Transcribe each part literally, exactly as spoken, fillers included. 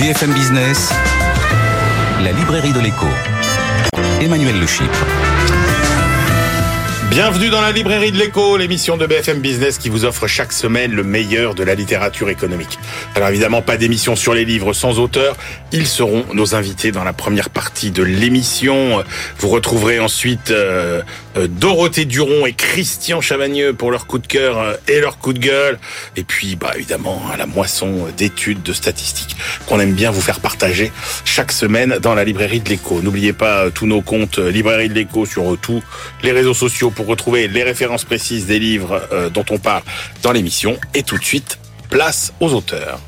F M Business, la librairie de l'écho. Emmanuel Le Chypre. Bienvenue dans la librairie de l'écho, l'émission de B F M Business qui vous offre chaque semaine le meilleur de la littérature économique. Alors évidemment, pas d'émission sur les livres sans auteur. Ils seront nos invités dans la première partie de l'émission. Vous retrouverez ensuite euh, euh, Dorothée Duron et Christian Chavagneux pour leur coup de cœur euh, et leur coup de gueule. Et puis, bah évidemment, à la moisson d'études, de statistiques qu'on aime bien vous faire partager chaque semaine dans la librairie de l'écho. N'oubliez pas euh, tous nos comptes euh, librairie de l'écho sur euh, tous les réseaux sociaux pour retrouver les références précises des livres euh, dont on parle dans l'émission. Et tout de suite, place aux auteurs.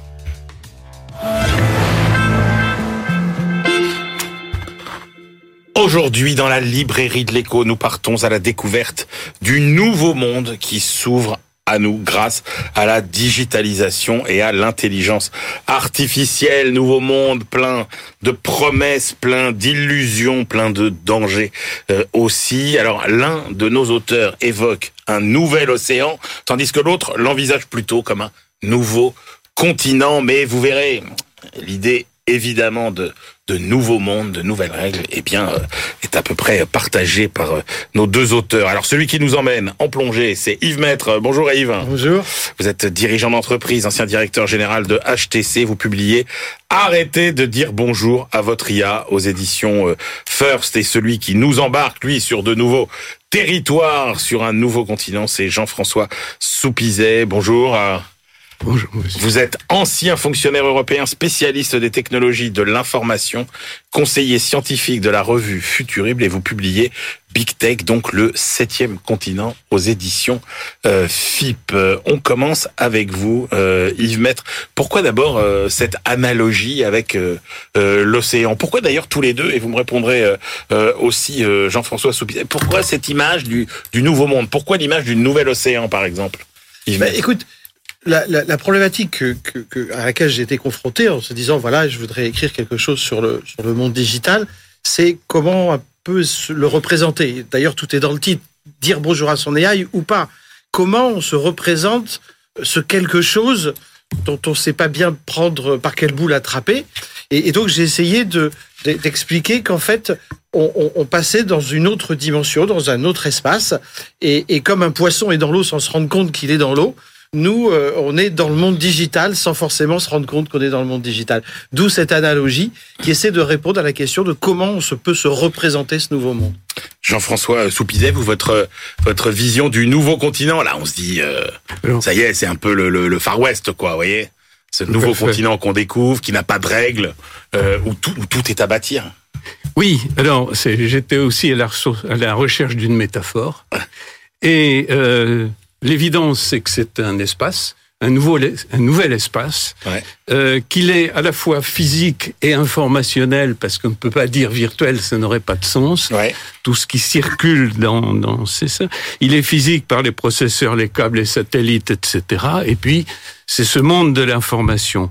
Aujourd'hui, dans la librairie de l'écho, nous partons à la découverte du nouveau monde qui s'ouvre à nous grâce à la digitalisation et à l'intelligence artificielle. Nouveau monde plein de promesses, plein d'illusions, plein de dangers euh, aussi. Alors l'un de nos auteurs évoque un nouvel océan, tandis que l'autre l'envisage plutôt comme un nouveau continent. Mais vous verrez, l'idée évidemment de de nouveaux mondes, de nouvelles règles, eh bien, euh, est à peu près partagée par euh, nos deux auteurs. Alors, celui qui nous emmène en plongée, c'est Yves Maître. Bonjour Yves. Bonjour. Vous êtes dirigeant d'entreprise, ancien directeur général de H T C. Vous publiez « Arrêtez de dire bonjour à votre I A » aux éditions euh, First. Et celui qui nous embarque, lui, sur de nouveaux territoires, sur un nouveau continent, c'est Jean-François Soupizet. Bonjour. Euh, Bonjour, monsieur. Vous êtes ancien fonctionnaire européen, spécialiste des technologies de l'information, conseiller scientifique de la revue Futurible et vous publiez Big Tech, donc le septième continent aux éditions euh, F I P. Euh, on commence avec vous, euh, Yves Maître. Pourquoi d'abord euh, cette analogie avec euh, euh, l'océan? Pourquoi d'ailleurs tous les deux? Et vous me répondrez euh, euh, aussi, euh, Jean-François Soupizet. Pourquoi cette image du, du nouveau monde? Pourquoi l'image du nouvel océan, par exemple, Yves Maître? Bah, écoute, La, la, la problématique que, que, que, à laquelle j'ai été confronté en se disant voilà, je voudrais écrire quelque chose sur le, sur le monde digital, c'est comment un peu le représenter. D'ailleurs, tout est dans le titre, dire bonjour à son A I ou pas. Comment on se représente ce quelque chose dont on ne sait pas bien prendre par quel bout l'attraper. Et, et donc, j'ai essayé de, d'expliquer qu'en fait, on, on, on passait dans une autre dimension, dans un autre espace. Et, et comme un poisson est dans l'eau sans se rendre compte qu'il est dans l'eau, nous, euh, on est dans le monde digital sans forcément se rendre compte qu'on est dans le monde digital. D'où cette analogie qui essaie de répondre à la question de comment on se peut se représenter ce nouveau monde. Jean-François Soupizet, vous, votre, votre vision du nouveau continent, là, on se dit, euh, ça y est, c'est un peu le, le, le Far West, quoi, vous voyez? Ce nouveau continent qu'on découvre, qui n'a pas de règles, euh, où, tout, où tout est à bâtir. Oui, alors, c'est, j'étais aussi à la, à la recherche d'une métaphore. Et... Euh, l'évidence, c'est que c'est un espace, un, nouveau, un nouvel espace, ouais. euh, qu'il est à la fois physique et informationnel, parce qu'on ne peut pas dire virtuel, ça n'aurait pas de sens. Ouais. Tout ce qui circule dans, dans c'est ça. Il est physique par les processeurs, les câbles, les satellites, et cetera. Et puis, c'est ce monde de l'information.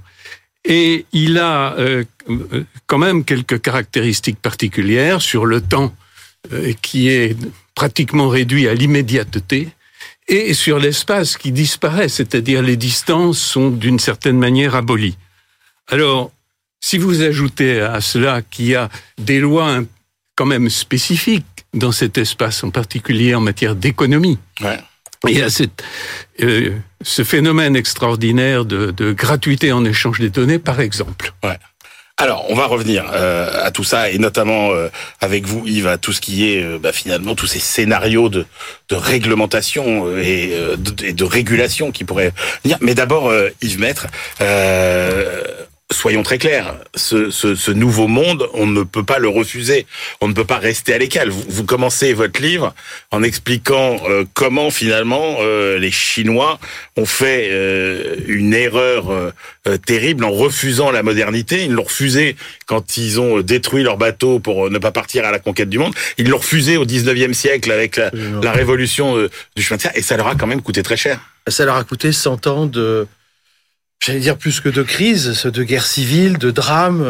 Et il a euh, quand même quelques caractéristiques particulières sur le temps, euh, qui est pratiquement réduit à l'immédiateté. Et sur l'espace qui disparaît, c'est-à-dire les distances sont d'une certaine manière abolies. Alors, si vous ajoutez à cela qu'il y a des lois quand même spécifiques dans cet espace, en particulier en matière d'économie, ouais. il y a cette, euh, ce phénomène extraordinaire de, de gratuité en échange des données, par exemple. Ouais. Alors, on va revenir euh, à tout ça, et notamment euh, avec vous, Yves, à tout ce qui est euh, bah, finalement tous ces scénarios de, de réglementation et, euh, de, et de régulation qui pourraient venir. Mais d'abord, euh, Yves Maître, euh, soyons très clairs, ce, ce, ce nouveau monde, on ne peut pas le refuser, on ne peut pas rester à l'écart. Vous, vous commencez votre livre en expliquant euh, comment finalement euh, les Chinois ont fait euh, une erreur euh, terrible en refusant la modernité. Ils l'ont refusé quand ils ont détruit leur bateau pour ne pas partir à la conquête du monde. Ils l'ont refusé au dix-neuvième siècle avec la, la révolution euh, du chemin de fer, et ça leur a quand même coûté très cher. Ça leur a coûté cent ans de... J'allais dire plus que de crise, de guerre civile, de drame,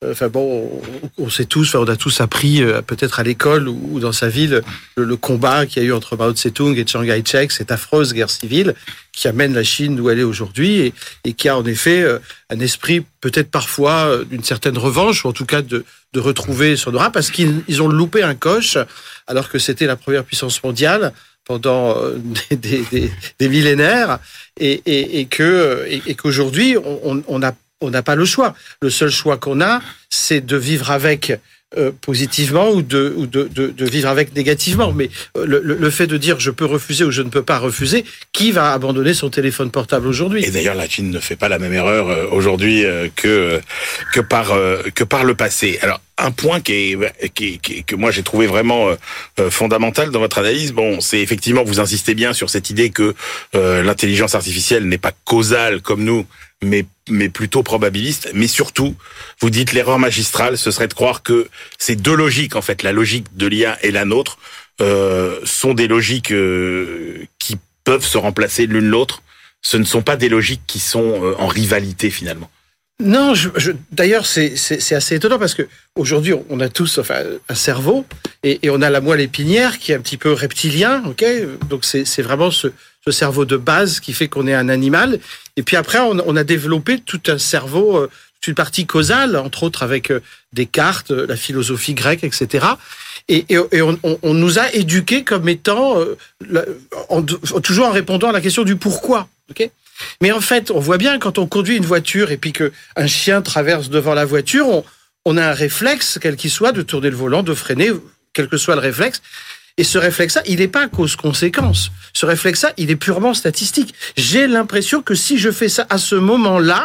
Enfin bon, on, on sait tous, on a tous appris euh, peut-être à l'école ou, ou dans sa ville le, le combat qu'il y a eu entre Mao Tse-tung et Chiang Kai-shek, cette affreuse guerre civile qui amène la Chine d'où elle est aujourd'hui et, et qui a en effet euh, un esprit peut-être parfois euh, d'une certaine revanche ou en tout cas de, de retrouver son aura parce qu'ils ils ont loupé un coche alors que c'était la première puissance mondiale pendant euh, des, des, des, des millénaires et, et, et que et, et qu'aujourd'hui on, on a on n'a pas le choix. Le seul choix qu'on a, c'est de vivre avec euh, positivement ou, de, ou de, de, de vivre avec négativement. Mais euh, le, le fait de dire je peux refuser ou je ne peux pas refuser, qui va abandonner son téléphone portable aujourd'hui ? Et d'ailleurs, la Chine ne fait pas la même erreur euh, aujourd'hui euh, que que par euh, que par le passé. Alors, un point qui est, qui est, qui est que moi j'ai trouvé vraiment euh, fondamental dans votre analyse, bon, c'est effectivement vous insistez bien sur cette idée que euh, l'intelligence artificielle n'est pas causale comme nous, mais mais plutôt probabiliste. Mais surtout, vous dites l'erreur magistrale, ce serait de croire que ces deux logiques, en fait, la logique de l'I A et la nôtre, euh, sont des logiques euh, qui peuvent se remplacer l'une l'autre. Ce ne sont pas des logiques qui sont euh, en rivalité finalement. Non, je, je, d'ailleurs, c'est, c'est, c'est assez étonnant parce que aujourd'hui, on a tous enfin, un cerveau et, et on a la moelle épinière qui est un petit peu reptilien, ok ? Donc c'est, c'est vraiment ce, ce cerveau de base qui fait qu'on est un animal. Et puis après, on, on a développé tout un cerveau, euh, toute une partie causale, entre autres avec euh, Descartes, la philosophie grecque, et cetera. Et, et, et on, on, on nous a éduqués comme étant euh, la, en, toujours en répondant à la question du pourquoi, ok ? Mais en fait, on voit bien quand on conduit une voiture et puis qu'un chien traverse devant la voiture, on, on a un réflexe, quel qu'il soit, de tourner le volant, de freiner, quel que soit le réflexe. Et ce réflexe-là, il n'est pas cause-conséquence. Ce réflexe-là, il est purement statistique. J'ai l'impression que si je fais ça à ce moment-là,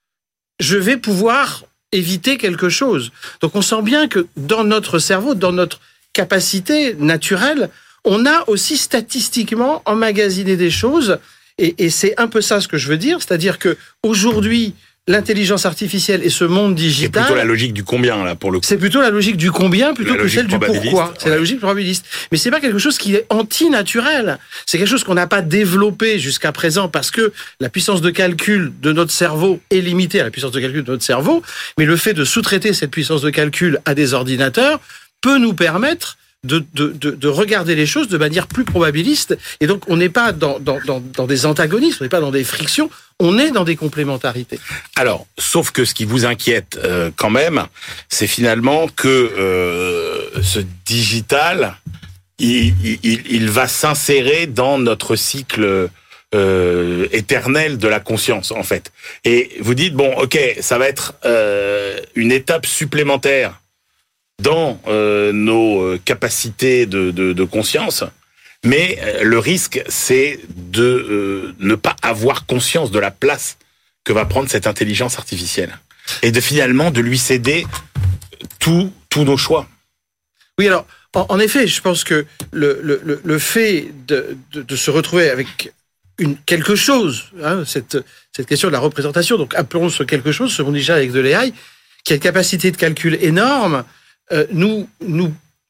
je vais pouvoir éviter quelque chose. Donc on sent bien que dans notre cerveau, dans notre capacité naturelle, on a aussi statistiquement emmagasiné des choses. Et, et c'est un peu ça ce que je veux dire, c'est-à-dire que aujourd'hui, l'intelligence artificielle et ce monde digital... C'est plutôt la logique du combien, là, pour le coup. C'est plutôt la logique du combien plutôt que celle du pourquoi. C'est ouais. la logique probabiliste. Mais c'est pas quelque chose qui est anti-naturel. C'est quelque chose qu'on n'a pas développé jusqu'à présent parce que la puissance de calcul de notre cerveau est limitée à la puissance de calcul de notre cerveau. Mais le fait de sous-traiter cette puissance de calcul à des ordinateurs peut nous permettre De, de, de, de regarder les choses de manière plus probabiliste. Et donc, on n'est pas dans, dans, dans, dans des antagonismes, on n'est pas dans des frictions, on est dans des complémentarités. Alors, sauf que ce qui vous inquiète euh, quand même, c'est finalement que euh, ce digital, il, il, il va s'insérer dans notre cycle euh, éternel de la conscience, en fait. Et vous dites, bon, ok, ça va être euh, une étape supplémentaire dans euh, nos capacités de, de, de conscience, mais euh, le risque, c'est de euh, ne pas avoir conscience de la place que va prendre cette intelligence artificielle et de finalement de lui céder tous tous nos choix. Oui, alors, en, en effet, je pense que le, le, le fait de, de, de se retrouver avec une, quelque chose, hein, cette, cette question de la représentation, donc appelons ce quelque chose, ce monde digital avec de l'A I, qui a une capacité de calcul énorme, Euh, nous, nous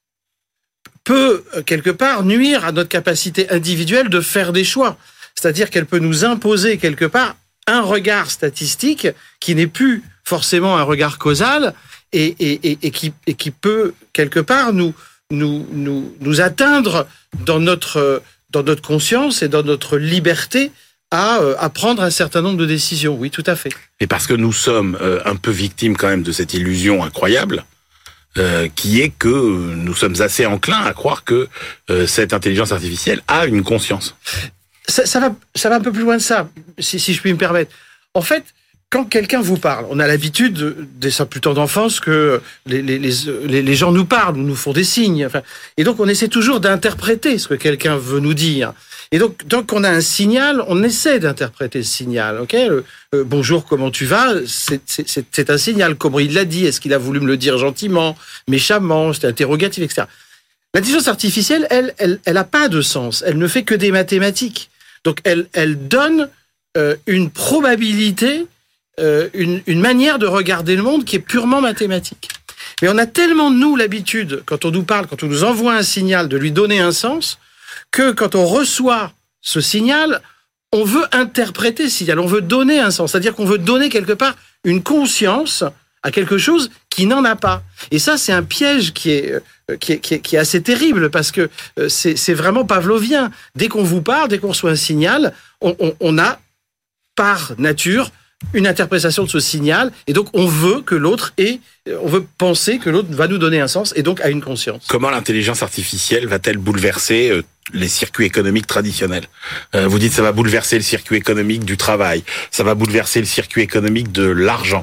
peut, quelque part, nuire à notre capacité individuelle de faire des choix. C'est-à-dire qu'elle peut nous imposer, quelque part, un regard statistique qui n'est plus forcément un regard causal et, et, et, et, qui, et qui peut, quelque part, nous, nous, nous, nous atteindre dans notre, dans notre conscience et dans notre liberté à, à prendre un certain nombre de décisions. Oui, tout à fait. Et parce que nous sommes euh, un peu victimes quand même de cette illusion incroyable, Euh, qui est que nous sommes assez enclins à croire que euh, cette intelligence artificielle a une conscience. Ça, ça va, ça va un peu plus loin de ça, si, si je puis me permettre. En fait, quand quelqu'un vous parle, on a l'habitude, dès sa plus tendre enfance, que les, les, les, les gens nous parlent, nous font des signes. Enfin, et donc, on essaie toujours d'interpréter ce que quelqu'un veut nous dire. Et donc, tant qu'on a un signal, on essaie d'interpréter ce signal. Ok, euh, euh, bonjour, comment tu vas ? C'est, c'est, c'est, c'est un signal. Comment il l'a dit ? Est-ce qu'il a voulu me le dire gentiment, méchamment ? C'était interrogatif, et cetera. L'intelligence artificielle, elle, elle, elle a pas de sens. Elle ne fait que des mathématiques. Donc, elle, elle donne euh, une probabilité, euh, une, une manière de regarder le monde qui est purement mathématique. Mais on a tellement, nous, l'habitude, quand on nous parle, quand on nous envoie un signal, de lui donner un sens, que quand on reçoit ce signal, on veut interpréter ce signal, on veut donner un sens, c'est-à-dire qu'on veut donner quelque part une conscience à quelque chose qui n'en a pas. Et ça, c'est un piège qui est, qui est, qui est, qui est assez terrible parce que c'est, c'est vraiment pavlovien. Dès qu'on vous parle, dès qu'on reçoit un signal, on, on, on a, par nature, une interprétation de ce signal, et donc on veut que l'autre ait, on veut penser que l'autre va nous donner un sens, et donc a une conscience. Comment l'intelligence artificielle va-t-elle bouleverser euh, les circuits économiques traditionnels ? euh, Vous dites ça va bouleverser le circuit économique du travail, ça va bouleverser le circuit économique de l'argent.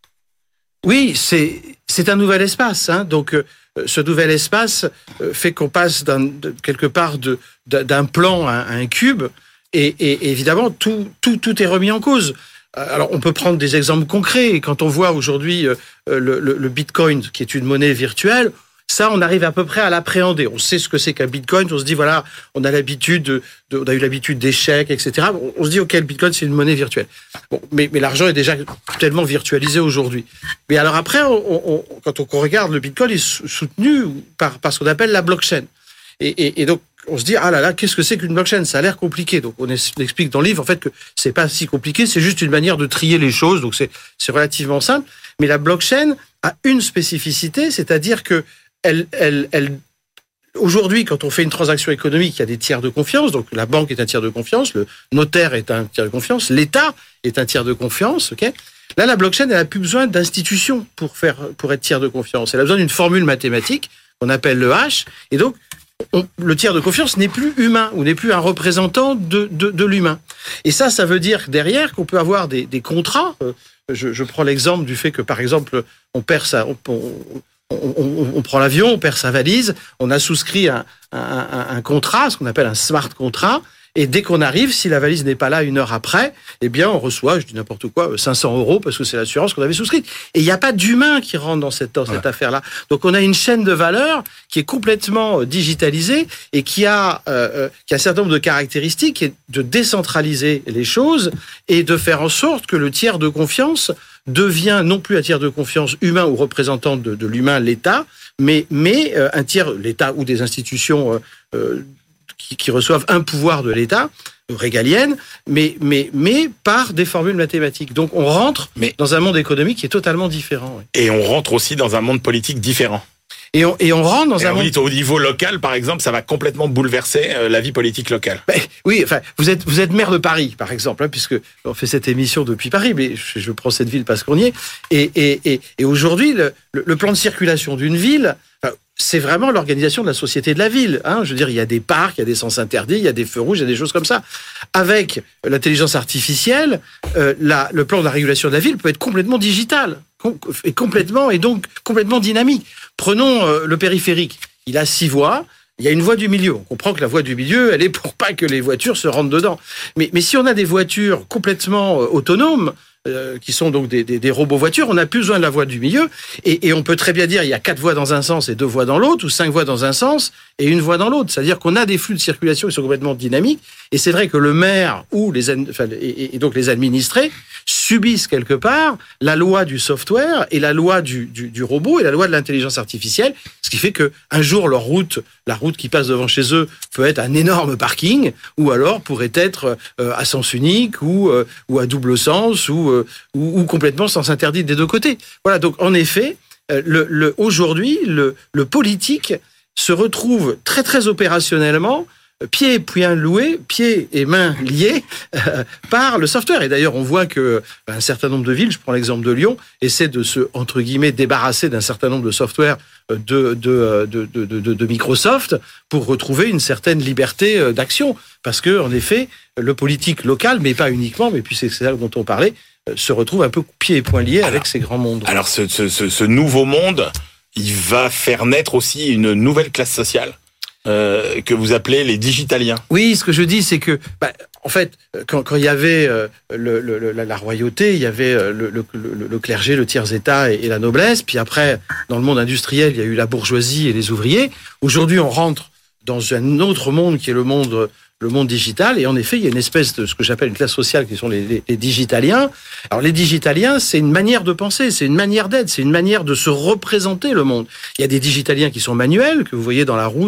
Oui, c'est c'est un nouvel espace, hein, donc euh, ce nouvel espace euh, fait qu'on passe d'un, de, quelque part de, d'un plan à un cube, et, et, et évidemment tout, tout, tout est remis en cause. Alors, on peut prendre des exemples concrets. Quand on voit aujourd'hui euh, le, le, le Bitcoin, qui est une monnaie virtuelle, ça, on arrive à peu près à l'appréhender. On sait ce que c'est qu'un Bitcoin. On se dit, voilà, on a l'habitude, de, de, on a eu l'habitude d'échecs, et cetera. On, on se dit, ok, le Bitcoin, c'est une monnaie virtuelle. Bon, mais, mais l'argent est déjà tellement virtualisé aujourd'hui. Mais alors après, on, on, quand on regarde le Bitcoin, il est soutenu par, par ce qu'on appelle la blockchain. Et, et, et donc, on se dit, ah là là, qu'est-ce que c'est qu'une blockchain ? Ça a l'air compliqué. Donc, on explique dans le livre, en fait, que c'est pas si compliqué, c'est juste une manière de trier les choses. Donc, c'est, c'est relativement simple. Mais la blockchain a une spécificité, c'est-à-dire que elle, elle, elle, aujourd'hui, quand on fait une transaction économique, il y a des tiers de confiance. Donc, la banque est un tiers de confiance, le notaire est un tiers de confiance, l'État est un tiers de confiance, ok ? Là, la blockchain, elle a plus besoin d'institutions pour faire, pour être tiers de confiance. Elle a besoin d'une formule mathématique qu'on appelle le hash. Et donc, On, le tiers de confiance n'est plus humain ou n'est plus un représentant de, de, de l'humain. Et ça, ça veut dire derrière qu'on peut avoir des, des contrats. Je, je prends l'exemple du fait que, par exemple, on perd sa, on, on, on, on, on prend l'avion, on perd sa valise, on a souscrit un, un, un, un contrat, ce qu'on appelle un smart contract. Et dès qu'on arrive, si la valise n'est pas là une heure après, eh bien, on reçoit, je dis n'importe quoi, cinq cents euros parce que c'est l'assurance qu'on avait souscrite. Et il n'y a pas d'humain qui rentre dans cette, dans cette ouais. affaire-là. Donc, on a une chaîne de valeur qui est complètement digitalisée et qui a, euh, qui a un certain nombre de caractéristiques, qui est de décentraliser les choses et de faire en sorte que le tiers de confiance devient non plus un tiers de confiance humain ou représentant de, de l'humain, l'État, mais, mais euh, un tiers, l'État ou des institutions euh, euh, Qui, qui reçoivent un pouvoir de l'État, régalienne, mais, mais, mais par des formules mathématiques. Donc on rentre mais, dans un monde économique qui est totalement différent. Oui. Et on rentre aussi dans un monde politique différent. Et on, et on rentre dans et un on monde... dit, au niveau local, par exemple, ça va complètement bouleverser euh, la vie politique locale. Ben, oui, enfin, vous êtes, vous êtes maire de Paris, par exemple, hein, puisque on fait cette émission depuis Paris, mais je, je prends cette ville parce qu'on y est. Et, et, et, et aujourd'hui, le, le, le plan de circulation d'une ville, enfin, c'est vraiment l'organisation de la société de la ville. Hein. Je veux dire, il y a des parcs, il y a des sens interdits, il y a des feux rouges, il y a des choses comme ça. Avec l'intelligence artificielle, euh, la, le plan de la régulation de la ville peut être complètement digital, com- et complètement, et donc complètement dynamique. Prenons euh, le périphérique. Il a six voies. Il y a une voie du milieu. On comprend que la voie du milieu, elle est pour pas que les voitures se rentrent dedans. Mais, mais si on a des voitures complètement euh, autonomes, euh, qui sont donc des, des, des robots voitures, on n'a plus besoin de la voie du milieu. Et, et on peut très bien dire il y a quatre voies dans un sens et deux voies dans l'autre, ou cinq voies dans un sens et une voie dans l'autre. C'est-à-dire qu'on a des flux de circulation qui sont complètement dynamiques. Et c'est vrai que le maire ou les, enfin, et, et donc les administrés subissent quelque part la loi du software et la loi du, du, du robot et la loi de l'intelligence artificielle, ce qui fait que un jour leur route, la route qui passe devant chez eux, peut être un énorme parking, ou alors pourrait être euh, à sens unique ou euh, ou à double sens ou, euh, ou ou complètement sens interdit des deux côtés. Voilà, donc en effet, euh, le, le aujourd'hui le, le politique se retrouve très très opérationnellement pieds et poings loués, pieds et mains liés euh, par le software. Et d'ailleurs, on voit que un certain nombre de villes, je prends l'exemple de Lyon, essaient de se, entre guillemets, débarrasser d'un certain nombre de software de, de, de, de, de, de Microsoft pour retrouver une certaine liberté d'action. Parce que, en effet, le politique local, mais pas uniquement, mais puis c'est ça dont on parlait, se retrouve un peu pieds et poings liés alors, avec ces grands mondes. Alors, ce, ce, ce nouveau monde, il va faire naître aussi une nouvelle classe sociale. Euh, que vous appelez les digitaliens. Oui, ce que je dis, c'est que, bah, en fait, quand, quand il y avait euh, le, le, la, la royauté, il y avait le, le, le, le clergé, le tiers-état et, et la noblesse. Puis après, dans le monde industriel, il y a eu la bourgeoisie et les ouvriers. Aujourd'hui, on rentre dans un autre monde qui est le monde, le monde digital. Et en effet, il y a une espèce de ce que j'appelle une classe sociale qui sont les, les, les digitaliens. Alors, les digitaliens, c'est une manière de penser, c'est une manière d'être, c'est une manière de se représenter le monde. Il y a des digitaliens qui sont manuels, que vous voyez dans la route,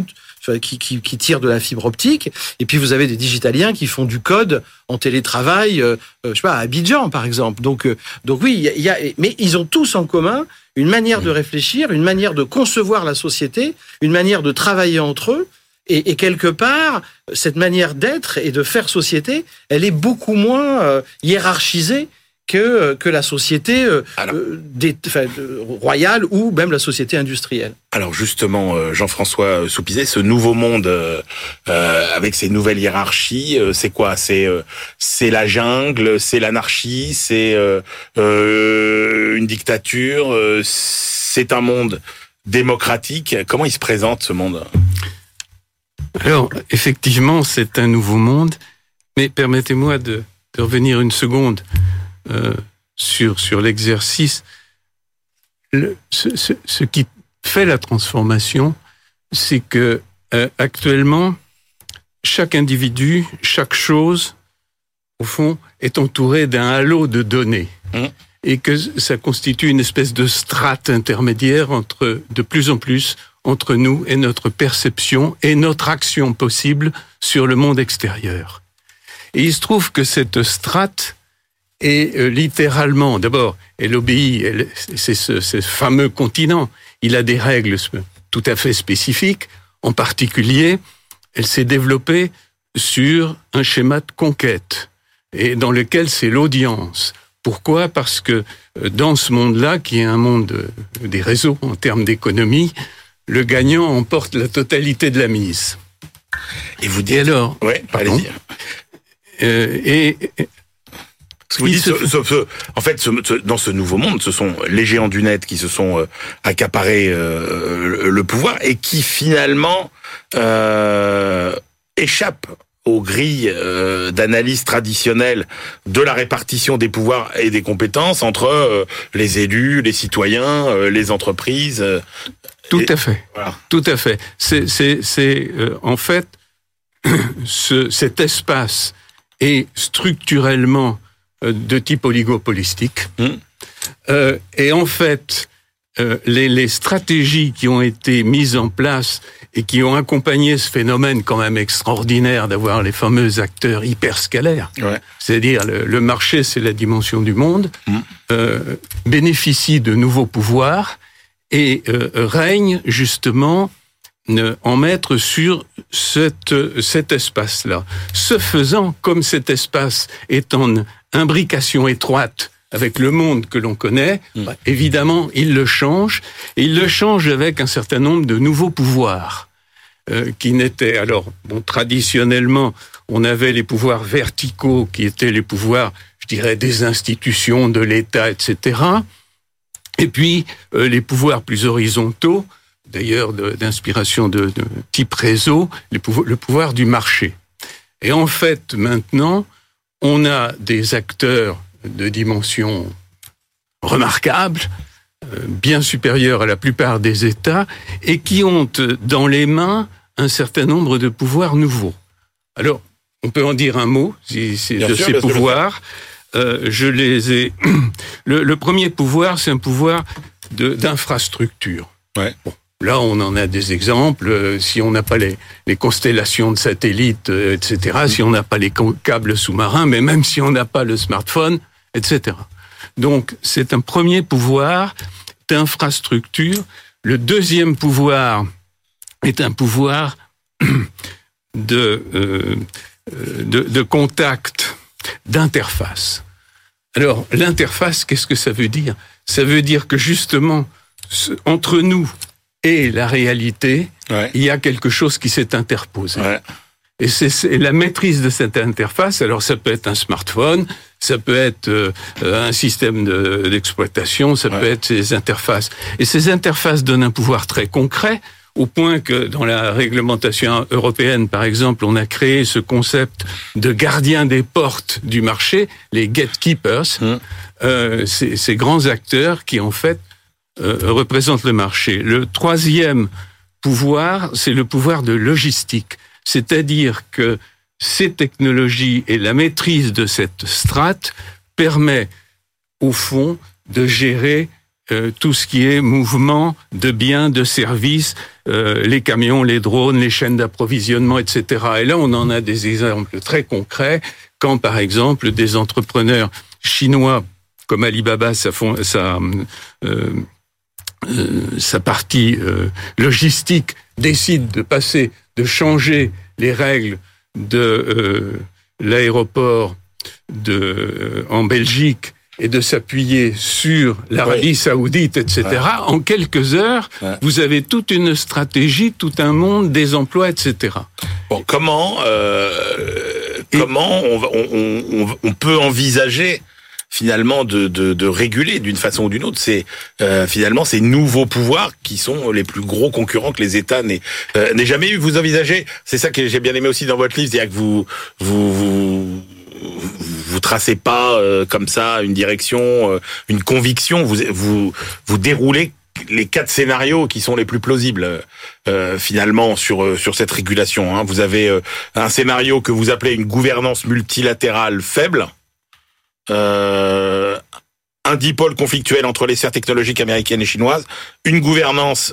qui, qui, qui tirent de la fibre optique. Et puis vous avez des digitaliens qui font du code en télétravail, euh, je sais pas, à Abidjan par exemple. Donc, euh, donc oui, il y a, il y a, mais ils ont tous en commun une manière de réfléchir, une manière de concevoir la société, une manière de travailler entre eux. Et, et quelque part, cette manière d'être et de faire société, elle est beaucoup moins euh, hiérarchisée que que la société euh, alors, euh, des, enfin, de, royale ou même la société industrielle. Alors justement, euh, Jean-François Soupizet, ce nouveau monde euh, euh, avec ces nouvelles hiérarchies, euh, c'est quoi ? C'est euh, c'est la jungle, c'est l'anarchie, c'est euh, euh, une dictature, euh, c'est un monde démocratique. Comment il se présente ce monde ? Alors, effectivement, c'est un nouveau monde, mais permettez-moi de, de revenir une seconde euh, sur, sur l'exercice. Le, ce, ce, ce qui fait la transformation, c'est que euh, actuellement, chaque individu, chaque chose, au fond, est entouré d'un halo de données. Mmh. Et que ça constitue une espèce de strate intermédiaire entre, de plus en plus, entre nous et notre perception et notre action possible sur le monde extérieur. Et il se trouve que cette strate est euh, littéralement, d'abord, elle obéit, elle, c'est ce, ce fameux continent, il a des règles tout à fait spécifiques, en particulier, elle s'est développée sur un schéma de conquête, et dans lequel c'est l'audience. Pourquoi ? Parce que dans ce monde-là, qui est un monde des réseaux en termes d'économie, le gagnant emporte la totalité de la mise. Et vous dites... Et alors... Oui, allez-y. Euh, et... Ce que vous dites, ce, ce, ce, en fait, ce, ce, dans ce nouveau monde, ce sont les géants du net qui se sont euh, accaparés euh, le, le pouvoir et qui finalement euh, échappent aux grilles euh, d'analyse traditionnelles de la répartition des pouvoirs et des compétences entre euh, les élus, les citoyens, euh, les entreprises. Euh, Tout et, à fait. Voilà. Tout à fait. C'est, c'est, c'est euh, en fait ce, cet espace est structurellement euh, de type oligopolistique. Mmh. Euh, et en fait, euh, les, les stratégies qui ont été mises en place et qui ont accompagné ce phénomène quand même extraordinaire d'avoir les fameux acteurs hyperscalaires, ouais. c'est-à-dire le, le marché, c'est la dimension du monde, mmh. euh, bénéficient de nouveaux pouvoirs et euh, règnent justement euh, en maître sur cette, cet espace-là. Ce faisant, comme cet espace est en imbrication étroite avec le monde que l'on connaît, mmh. bah, évidemment, il le change, et il le change avec un certain nombre de nouveaux pouvoirs, euh, qui n'étaient, alors, bon, traditionnellement, on avait les pouvoirs verticaux, qui étaient les pouvoirs, je dirais, des institutions, de l'État, et cetera, et puis, euh, les pouvoirs plus horizontaux, d'ailleurs, de, d'inspiration de, de type réseau, les pouvo- le pouvoir du marché. Et en fait, maintenant, on a des acteurs de dimension remarquable, euh, bien supérieure à la plupart des États, et qui ont dans les mains un certain nombre de pouvoirs nouveaux. Alors, on peut en dire un mot si, si, de sûr, ces pouvoirs. Euh, je les ai. Le, le premier pouvoir, c'est un pouvoir de, d'infrastructure. Ouais. Bon, là, on en a des exemples. Euh, si on n'a pas les, les constellations de satellites, euh, et cetera, mmh. si on n'a pas les câbles sous-marins, mais même si on n'a pas le smartphone, et cetera. Donc, c'est un premier pouvoir d'infrastructure. Le deuxième pouvoir est un pouvoir de, euh, de, de contact, d'interface. Alors, l'interface, qu'est-ce que ça veut dire ? Ça veut dire que justement, entre nous et la réalité, ouais. il y a quelque chose qui s'est interposé. Ouais. Et c'est, c'est la maîtrise de cette interface. Alors, ça peut être un smartphone, ça peut être euh, un système de, d'exploitation, ça ouais. peut être ces interfaces. Et ces interfaces donnent un pouvoir très concret, au point que dans la réglementation européenne, par exemple, on a créé ce concept de gardien des portes du marché, les gatekeepers, mmh. euh, ces, ces grands acteurs qui, en fait, euh, représentent le marché. Le troisième pouvoir, c'est le pouvoir de logistique. C'est-à-dire que ces technologies et la maîtrise de cette strate permet, au fond, de gérer euh, tout ce qui est mouvement de biens, de services, euh, les camions, les drones, les chaînes d'approvisionnement, et cetera. Et là, on en a des exemples très concrets, quand par exemple des entrepreneurs chinois comme Alibaba, sa, fond, sa, euh, euh, sa partie euh, logistique décide de passer, de changer les règles de euh, l'aéroport de euh, en Belgique et de s'appuyer sur l'Arabie oui. saoudite, et cetera. Ouais. En quelques heures, ouais. vous avez toute une stratégie, tout un monde, des emplois, et cetera. Bon, comment euh, et comment on, on, on, on peut envisager finalement de, de, de réguler d'une façon ou d'une autre c'est euh, finalement ces nouveaux pouvoirs qui sont les plus gros concurrents que les États n'aient, euh, n'aient jamais eu. Vous envisagez, c'est ça que j'ai bien aimé aussi dans votre livre, c'est-à-dire que vous vous, vous vous tracez pas euh, comme ça une direction, euh, une conviction, vous vous vous déroulez les quatre scénarios qui sont les plus plausibles euh, finalement sur sur cette régulation. Hein. Vous avez euh, un scénario que vous appelez une gouvernance multilatérale faible, euh, un dipôle conflictuel entre les sphères technologiques américaines et chinoises, une gouvernance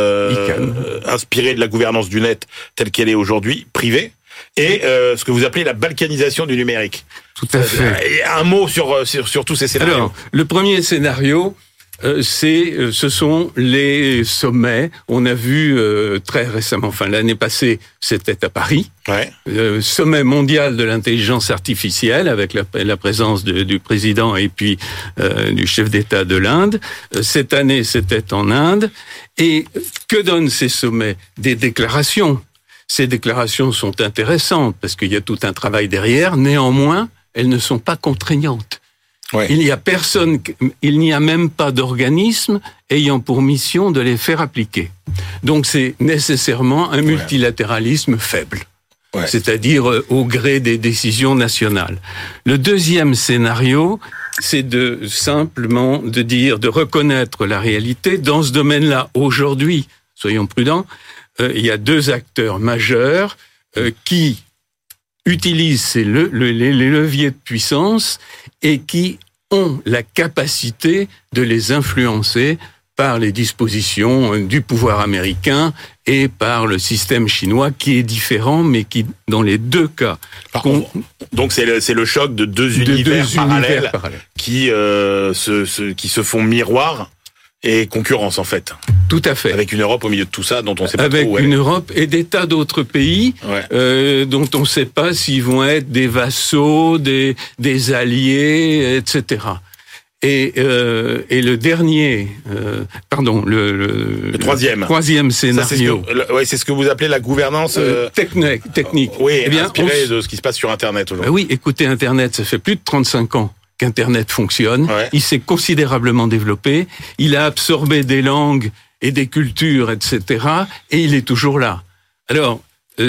euh, inspirée de la gouvernance du net telle qu'elle est aujourd'hui, privée, et euh, ce que vous appelez la balkanisation du numérique. Tout à fait. Un mot sur sur, sur tous ces scénarios. Alors, le premier scénario, euh, c'est euh, ce sont les sommets. On a vu euh, très récemment, enfin l'année passée, c'était à Paris, ouais. euh, sommet mondial de l'intelligence artificielle avec la, la présence de, du président et puis euh, du chef d'État de l'Inde. Euh, cette année, c'était en Inde. Et que donnent ces sommets? Des déclarations. Ces déclarations sont intéressantes parce qu'il y a tout un travail derrière. Néanmoins, elles ne sont pas contraignantes. Ouais. Il n'y a personne, il n'y a même pas d'organisme ayant pour mission de les faire appliquer. Donc c'est nécessairement un multilatéralisme ouais. faible. Ouais. C'est-à-dire euh, au gré des décisions nationales. Le deuxième scénario, c'est de simplement de dire, de reconnaître la réalité dans ce domaine-là. Aujourd'hui, soyons prudents, Euh, il y a deux acteurs majeurs euh, qui utilisent ces le, le, les leviers de puissance et qui ont la capacité de les influencer par les dispositions du pouvoir américain et par le système chinois qui est différent, mais qui, dans les deux cas... Con... Donc c'est le, c'est le choc de deux de univers, deux parallèles, univers parallèles qui, euh, se, se, qui se font miroir et concurrence en fait. Tout à fait. Avec une Europe au milieu de tout ça dont on ne sait pas Avec trop où elle. Une est. Europe et des tas d'autres pays ouais. euh, dont on ne sait pas s'ils vont être des vassaux, des, des alliés, et cetera. Et, euh, et le dernier, euh, pardon, le, le, le troisième, le troisième scénario. Ça, c'est, ce que, ouais, c'est ce que vous appelez la gouvernance euh, technique. technique. Euh, oui, eh bien, inspirée on... de ce qui se passe sur Internet aujourd'hui. Ben oui, écoutez, Internet, ça fait plus de trente-cinq ans qu'Internet fonctionne. Ouais. Il s'est considérablement développé. Il a absorbé des langues et des cultures, et cetera. Et il est toujours là. Alors,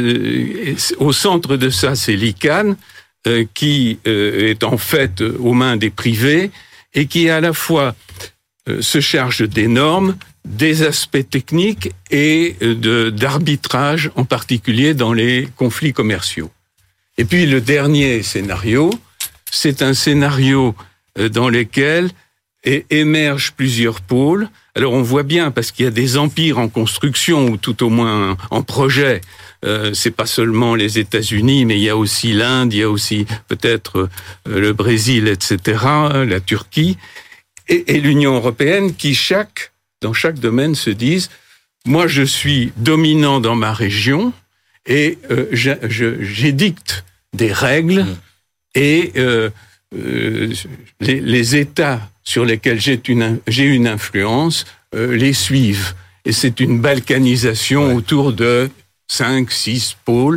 euh, au centre de ça, c'est l'I C A N, euh, qui euh, est en fait aux mains des privés et qui à la fois euh, se charge des normes, des aspects techniques et euh, de, d'arbitrage, en particulier dans les conflits commerciaux. Et puis le dernier scénario, c'est un scénario euh, dans lequel et émergent plusieurs pôles. Alors on voit bien, parce qu'il y a des empires en construction, ou tout au moins en projet, euh, c'est pas seulement les États-Unis, mais il y a aussi l'Inde, il y a aussi peut-être euh, le Brésil, et cetera, la Turquie, et, et l'Union européenne, qui chaque, dans chaque domaine se disent, moi je suis dominant dans ma région, et euh, je, je, j'édicte des règles, mmh. et euh, euh, les, les États sur lesquels j'ai une, j'ai une influence, euh, les suivent. Et c'est une balkanisation ouais. autour de cinq, six pôles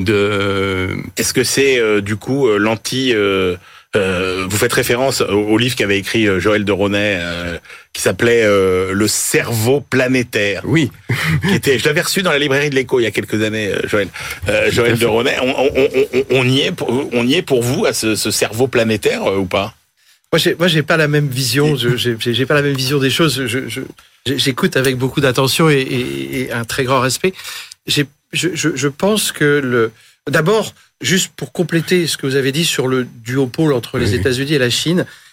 de... Est-ce que c'est, euh, du coup, euh, l'anti... Euh, euh, vous faites référence au, au livre qu'avait écrit euh, Joël de Ronet, euh, qui s'appelait euh, « Le cerveau planétaire ». Oui. Qui était, je l'avais reçu dans la librairie de l'Écho il y a quelques années, euh, Joël. Euh, Joël de Ronet, on, on, on, on, y est pour, on y est pour vous, à ce, ce cerveau planétaire, euh, ou pas ? Moi, j'ai, moi, j'ai pas la même vision. Je, j'ai, j'ai pas la même vision des choses. Je, je, j'écoute avec beaucoup d'attention et, et, et un très grand respect. J'ai, je, je, je pense que le, d'abord, juste pour compléter ce que vous avez dit sur le duopôle entre les oui. États-Unis et la Chine,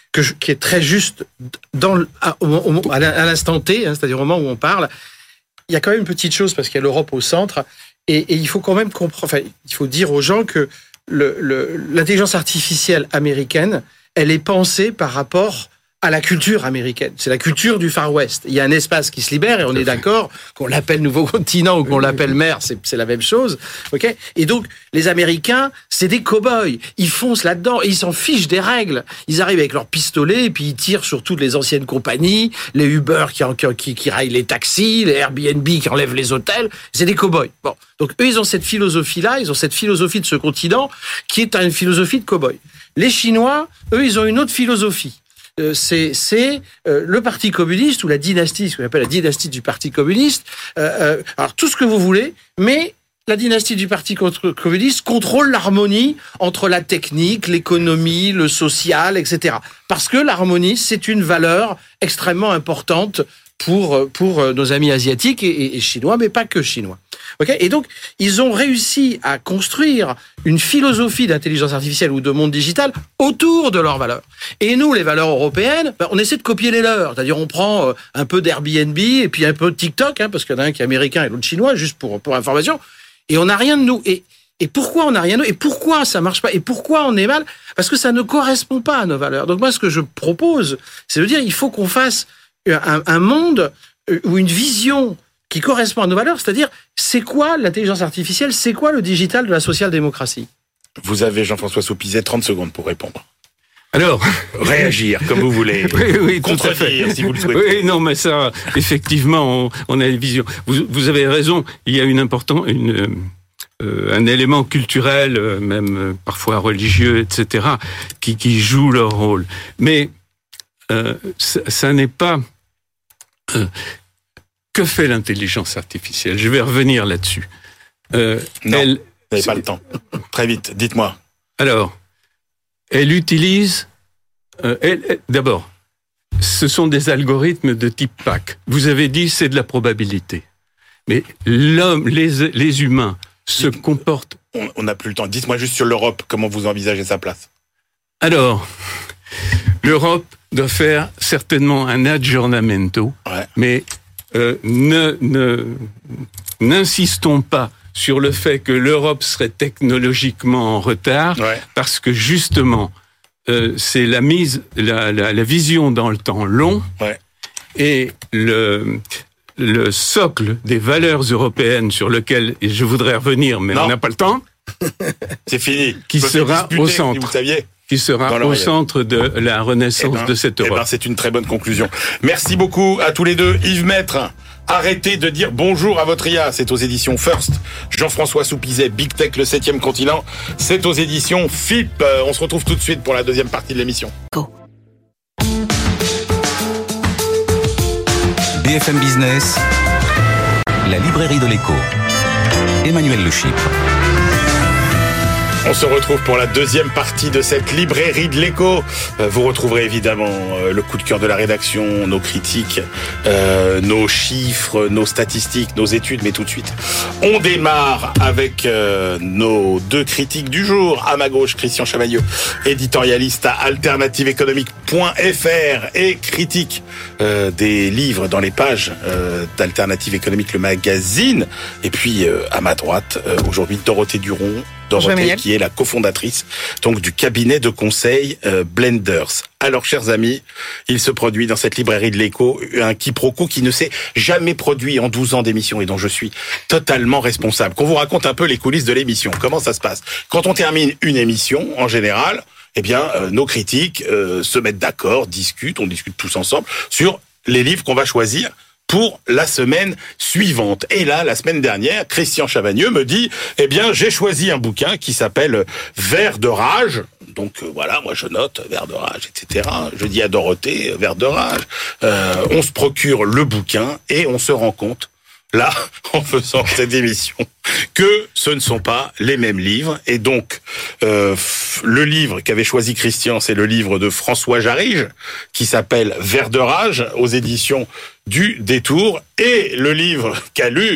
que je, qui est très juste dans le, à, au, à l'instant T, hein, c'est-à-dire au moment où on parle. Il y a quand même une petite chose parce qu'il y a l'Europe au centre et, et il faut quand même comprendre. Enfin, il faut dire aux gens que le, le, l'intelligence artificielle américaine, elle est pensée par rapport à la culture américaine. C'est la culture du Far West. Il y a un espace qui se libère et on est d'accord qu'on l'appelle nouveau continent ou qu'on l'appelle mer, c'est, c'est la même chose. Ok ? Et donc, les Américains, c'est des cow-boys. Ils foncent là-dedans et ils s'en fichent des règles. Ils arrivent avec leurs pistolets et puis ils tirent sur toutes les anciennes compagnies, les Uber qui, qui, qui raillent les taxis, les Airbnb qui enlèvent les hôtels. C'est des cow-boys. Bon. Donc, eux, ils ont cette philosophie-là, ils ont cette philosophie de ce continent qui est une philosophie de cow-boy. Les Chinois, eux, ils ont une autre philosophie. C'est, c'est euh, le Parti communiste ou la dynastie, ce qu'on appelle la dynastie du Parti communiste. Euh, euh, alors tout ce que vous voulez, mais la dynastie du Parti communiste contrôle l'harmonie entre la technique, l'économie, le social, et cetera. Parce que l'harmonie, c'est une valeur extrêmement importante pour pour nos amis asiatiques et, et chinois, mais pas que chinois. Okay ? Et donc, ils ont réussi à construire une philosophie d'intelligence artificielle ou de monde digital autour de leurs valeurs. Et nous, les valeurs européennes, ben, on essaie de copier les leurs. C'est-à-dire, on prend un peu d'Airbnb et puis un peu de TikTok, hein, parce qu'il y en a un qui est américain et l'autre chinois, juste pour, pour information. Et on n'a rien de nous. Et, et pourquoi on n'a rien de nous ? Et pourquoi ça marche pas ? Et pourquoi on est mal ? Parce que ça ne correspond pas à nos valeurs. Donc moi, ce que je propose, c'est de dire, il faut qu'on fasse un, un monde ou une vision qui correspond à nos valeurs, c'est-à-dire, c'est quoi l'intelligence artificielle, c'est quoi le digital de la social-démocratie ? Vous avez, Jean-François Soupizet, trente secondes pour répondre. Alors, réagir comme vous voulez, oui, oui, contredire si vous le souhaitez. Oui, non, mais ça, effectivement, on, on a une vision. Vous, vous avez raison, il y a une importance, une, euh, un élément culturel, euh, même euh, parfois religieux, et cetera, qui, qui joue leur rôle. Mais euh, ça, ça n'est pas... Euh, Que fait l'intelligence artificielle ? Je vais revenir là-dessus. Euh, non, elle, vous n'avez pas le temps. Très vite, dites-moi. Alors, elle utilise... Euh, elle, elle, d'abord, ce sont des algorithmes de type P A C. Vous avez dit c'est de la probabilité. Mais l'homme, les, les humains se Dites, comportent... On n'a plus le temps. Dites-moi juste sur l'Europe, comment vous envisagez sa place ? Alors, l'Europe doit faire certainement un aggiornamento, ouais. mais... Euh, ne, ne, n'insistons pas sur le fait que l'Europe serait technologiquement en retard, ouais. parce que justement, euh, c'est la mise, la, la, la vision dans le temps long, ouais. et le, le socle des valeurs européennes sur lequel et je voudrais revenir, mais non. on n'a pas le temps. C'est fini. Qui sera au centre. Vous saviez. Qui sera au centre de la renaissance eh ben, de cette Europe. Eh ben, c'est une très bonne conclusion. Merci beaucoup à tous les deux. Yves Maître, arrêtez de dire bonjour à votre I A. C'est aux éditions First. Jean-François Soupizet, Big Tech, le septième continent. C'est aux éditions F I P. On se retrouve tout de suite pour la deuxième partie de l'émission. Go. B F M Business, la librairie de l'écho. Emmanuel Le Chypre. On se retrouve pour la deuxième partie de cette librairie de l'écho. Vous retrouverez évidemment le coup de cœur de la rédaction, nos critiques, euh, nos chiffres, nos statistiques, nos études, mais tout de suite, on démarre avec euh, nos deux critiques du jour. À ma gauche, Christian Chavagneux, éditorialiste à alternative économique point F R et critique euh, des livres dans les pages euh, d'Alternative économique, le magazine. Et puis, euh, à ma droite, euh, aujourd'hui, Dorothée Duron, Dorothée, qui est la cofondatrice donc du cabinet de conseil euh, Blenders. Alors, chers amis, il se produit dans cette librairie de l'écho un quiproquo qui ne s'est jamais produit en douze ans d'émission et dont je suis totalement responsable. Qu'on vous raconte un peu les coulisses de l'émission. Comment ça se passe ? Quand on termine une émission, en général, eh bien, euh, nos critiques euh, se mettent d'accord, discutent, on discute tous ensemble sur les livres qu'on va choisir pour la semaine suivante. Et là, la semaine dernière, Christian Chavagneux me dit, eh bien, j'ai choisi un bouquin qui s'appelle Vers de rage. Donc, euh, voilà, moi, je note Vers de rage, et cetera. Je dis à Dorothée, Vers de rage. Euh, on se procure le bouquin et on se rend compte, là, en faisant cette émission, que ce ne sont pas les mêmes livres. Et donc, euh, le livre qu'avait choisi Christian, c'est le livre de François Jarige, qui s'appelle Vers de rage, aux éditions du Détour. Et le livre qu'a lu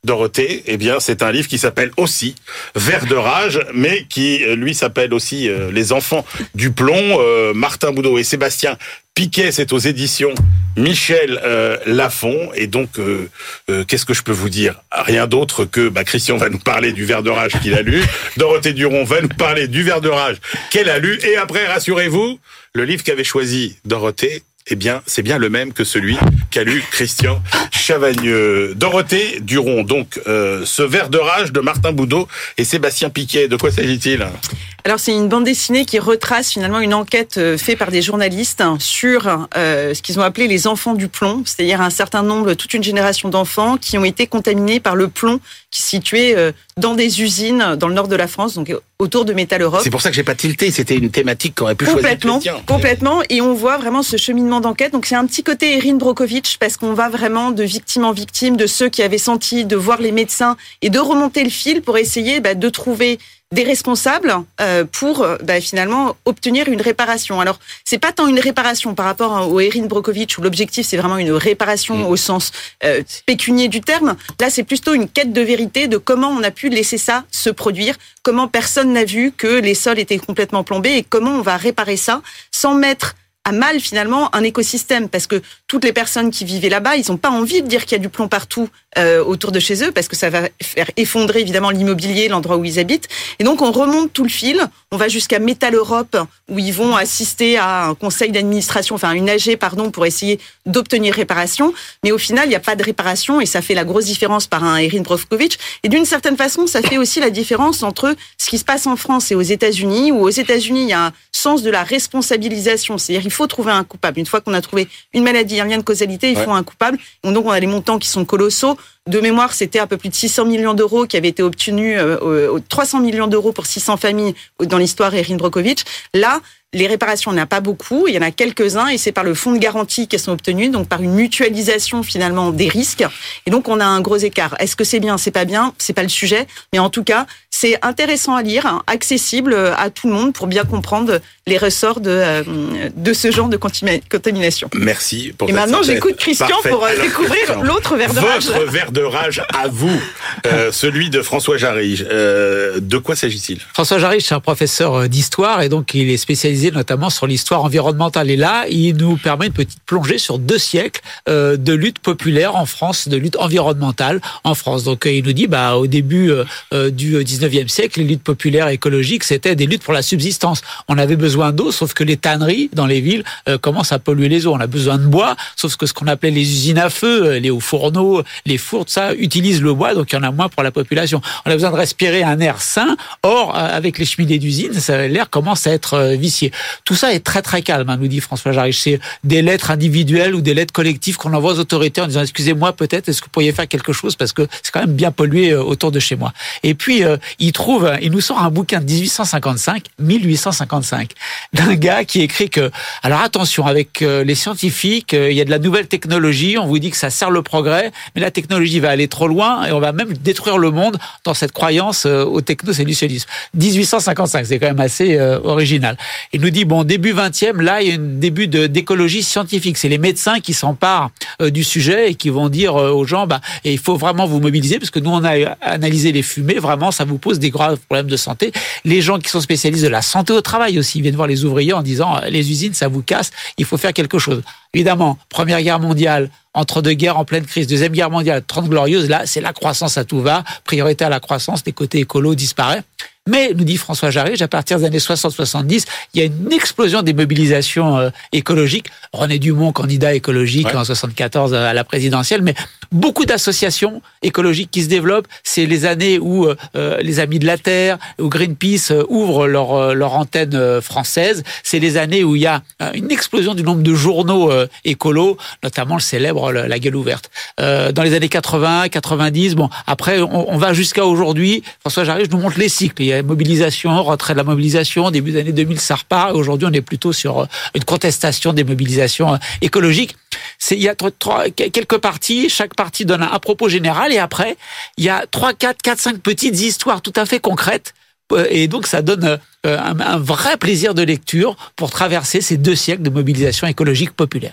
Dorothée, eh bien, c'est un livre qui s'appelle aussi Vers de rage, mais qui, lui, s'appelle aussi euh, Les enfants du plomb. Euh, Martin Boudot et Sébastien Piquet, c'est aux éditions Michel euh, Lafon. Et donc, euh, euh, qu'est-ce que je peux vous dire? Rien d'autre que bah, Christian va nous parler du Vers de rage qu'il a lu, Dorothée Duron va nous parler du Vers de rage qu'elle a lu, et après, rassurez-vous, le livre qu'avait choisi Dorothée, eh bien, c'est bien le même que celui qu'a lu Christian Chavagneux. Dorothée Duron, donc, euh, ce Vers de rage de Martin Boudot et Sébastien Piquet, de quoi s'agit-il? Alors, c'est une bande dessinée qui retrace finalement une enquête faite par des journalistes sur euh, ce qu'ils ont appelé les enfants du plomb, c'est-à-dire un certain nombre, toute une génération d'enfants qui ont été contaminés par le plomb qui se situait euh, dans des usines dans le nord de la France, donc autour de Métal Europe. C'est pour ça que j'ai pas tilté, c'était une thématique qu'aurait pu choisir Christian. Complètement, et on voit vraiment ce cheminement d'enquête. Donc c'est un petit côté Erin Brockovich, parce qu'on va vraiment de victime en victime, de ceux qui avaient senti, de voir les médecins et de remonter le fil pour essayer bah, de trouver des responsables euh, pour bah, finalement obtenir une réparation. Alors, c'est pas tant une réparation par rapport au Erin Brockovich où l'objectif c'est vraiment une réparation mmh. au sens euh, pécunier du terme. Là, c'est plutôt une quête de vérité de comment on a pu laisser ça se produire, comment personne n'a vu que les sols étaient complètement plombés et comment on va réparer ça sans mettre à mal finalement un écosystème, parce que toutes les personnes qui vivaient là-bas, ils n'ont pas envie de dire qu'il y a du plomb partout euh, autour de chez eux, parce que ça va faire effondrer évidemment l'immobilier, l'endroit où ils habitent. Et donc on remonte tout le fil, on va jusqu'à Métal Europe, où ils vont assister à un conseil d'administration, enfin une A G pardon, pour essayer d'obtenir réparation. Mais au final, il n'y a pas de réparation, et ça fait la grosse différence par un Erin Brockovich. Et d'une certaine façon, ça fait aussi la différence entre ce qui se passe en France et aux États-Unis, où aux États-Unis, il y a un sens de la responsabilisation, c'est-à-dire il faut trouver un coupable. Une fois qu'on a trouvé une maladie, un lien de causalité, il ouais. faut un coupable. Donc on a les montants qui sont colossaux. De mémoire, c'était un peu plus de six cents millions d'euros qui avaient été obtenus, euh, trois cents millions d'euros pour six cents familles dans l'histoire Erin Brockovich. Là, les réparations, il n'y en a pas beaucoup, il y en a quelques-uns, et c'est par le fonds de garantie qu'elles sont obtenues, donc par une mutualisation finalement des risques. Et donc on a un gros écart. Est-ce que c'est bien, c'est pas bien, c'est pas le sujet, mais en tout cas, c'est intéressant à lire, hein, accessible à tout le monde pour bien comprendre les ressorts de, euh, de ce genre de contamination. Merci pour Et cette maintenant, synthèse. j'écoute Christian Parfait. pour Alors, découvrir Christian, l'autre Vers de rage. Votre Vers de rage à vous, euh, celui de François Jarige. Euh, de quoi s'agit-il? François Jarige, c'est un professeur d'histoire et donc il est spécialisé notamment sur l'histoire environnementale. Et là, il nous permet une petite plongée sur deux siècles euh, de lutte populaire en France, de lutte environnementale en France. Donc il nous dit, bah au début euh, du dix-neuvième siècle, les luttes populaires écologiques, c'était des luttes pour la subsistance. On avait besoin d'eau, sauf que les tanneries dans les villes euh, commencent à polluer les eaux. On a besoin de bois, sauf que ce qu'on appelait les usines à feu, les hauts fourneaux, les fours, tout ça utilisent le bois, donc il y en a moins pour la population. On a besoin de respirer un air sain. Or, avec les cheminées d'usines, l'air commence à être vicié. Tout ça est très très calme, hein, nous dit François Jarige. C'est des lettres individuelles ou des lettres collectives qu'on envoie aux autorités en disant excusez-moi, peut-être est-ce que vous pourriez faire quelque chose parce que c'est quand même bien pollué autour de chez moi. Et puis euh, il trouve, il nous sort un bouquin de dix-huit cent cinquante-cinq, mille huit cent cinquante-cinq, d'un gars qui écrit que alors attention, avec euh, les scientifiques, euh, il y a de la nouvelle technologie. On vous dit que ça sert le progrès, mais la technologie va aller trop loin et on va même détruire le monde dans cette croyance euh, au technosolutionnisme. dix-huit cent cinquante-cinq, c'est quand même assez euh, original. Il nous dit bon, début vingtième, là il y a un début de d'écologie scientifique. C'est les médecins qui s'emparent euh, du sujet et qui vont dire euh, aux gens bah et il faut vraiment vous mobiliser parce que nous on a analysé les fumées, vraiment ça vous pose des graves problèmes de santé. Les gens qui sont spécialistes de la santé au travail aussi viennent voir les ouvriers en disant les usines ça vous casse, il faut faire quelque chose. Évidemment, Première Guerre mondiale, entre deux guerres en pleine crise, Deuxième Guerre mondiale, trente glorieuses, là c'est la croissance à tout va, priorité à la croissance, les côtés écolos disparaissent. Mais, nous dit François Jarige, à partir des années soixante soixante-dix, il y a une explosion des mobilisations euh, écologiques. René Dumont, candidat écologique ouais. en soixante-quatorze à la présidentielle, mais beaucoup d'associations écologiques qui se développent. C'est les années où euh, les Amis de la Terre, où Greenpeace euh, ouvre leur, euh, leur antenne euh, française. C'est les années où il y a euh, une explosion du nombre de journaux euh, écolos, notamment le célèbre le, La Gueule ouverte. Euh, dans les années quatre-vingts, quatre-vingt-dix, bon, après on, on va jusqu'à aujourd'hui. François Jarige nous montre les cycles. Il y a mobilisation, retrait de la mobilisation, début des années deux mille, ça repart. Aujourd'hui, on est plutôt sur une contestation des mobilisations écologiques. C'est, il y a trois, quelques parties, chaque partie donne un propos général et après, il y a trois, quatre, quatre, cinq petites histoires tout à fait concrètes. Et donc, ça donne un, un vrai plaisir de lecture pour traverser ces deux siècles de mobilisation écologique populaire.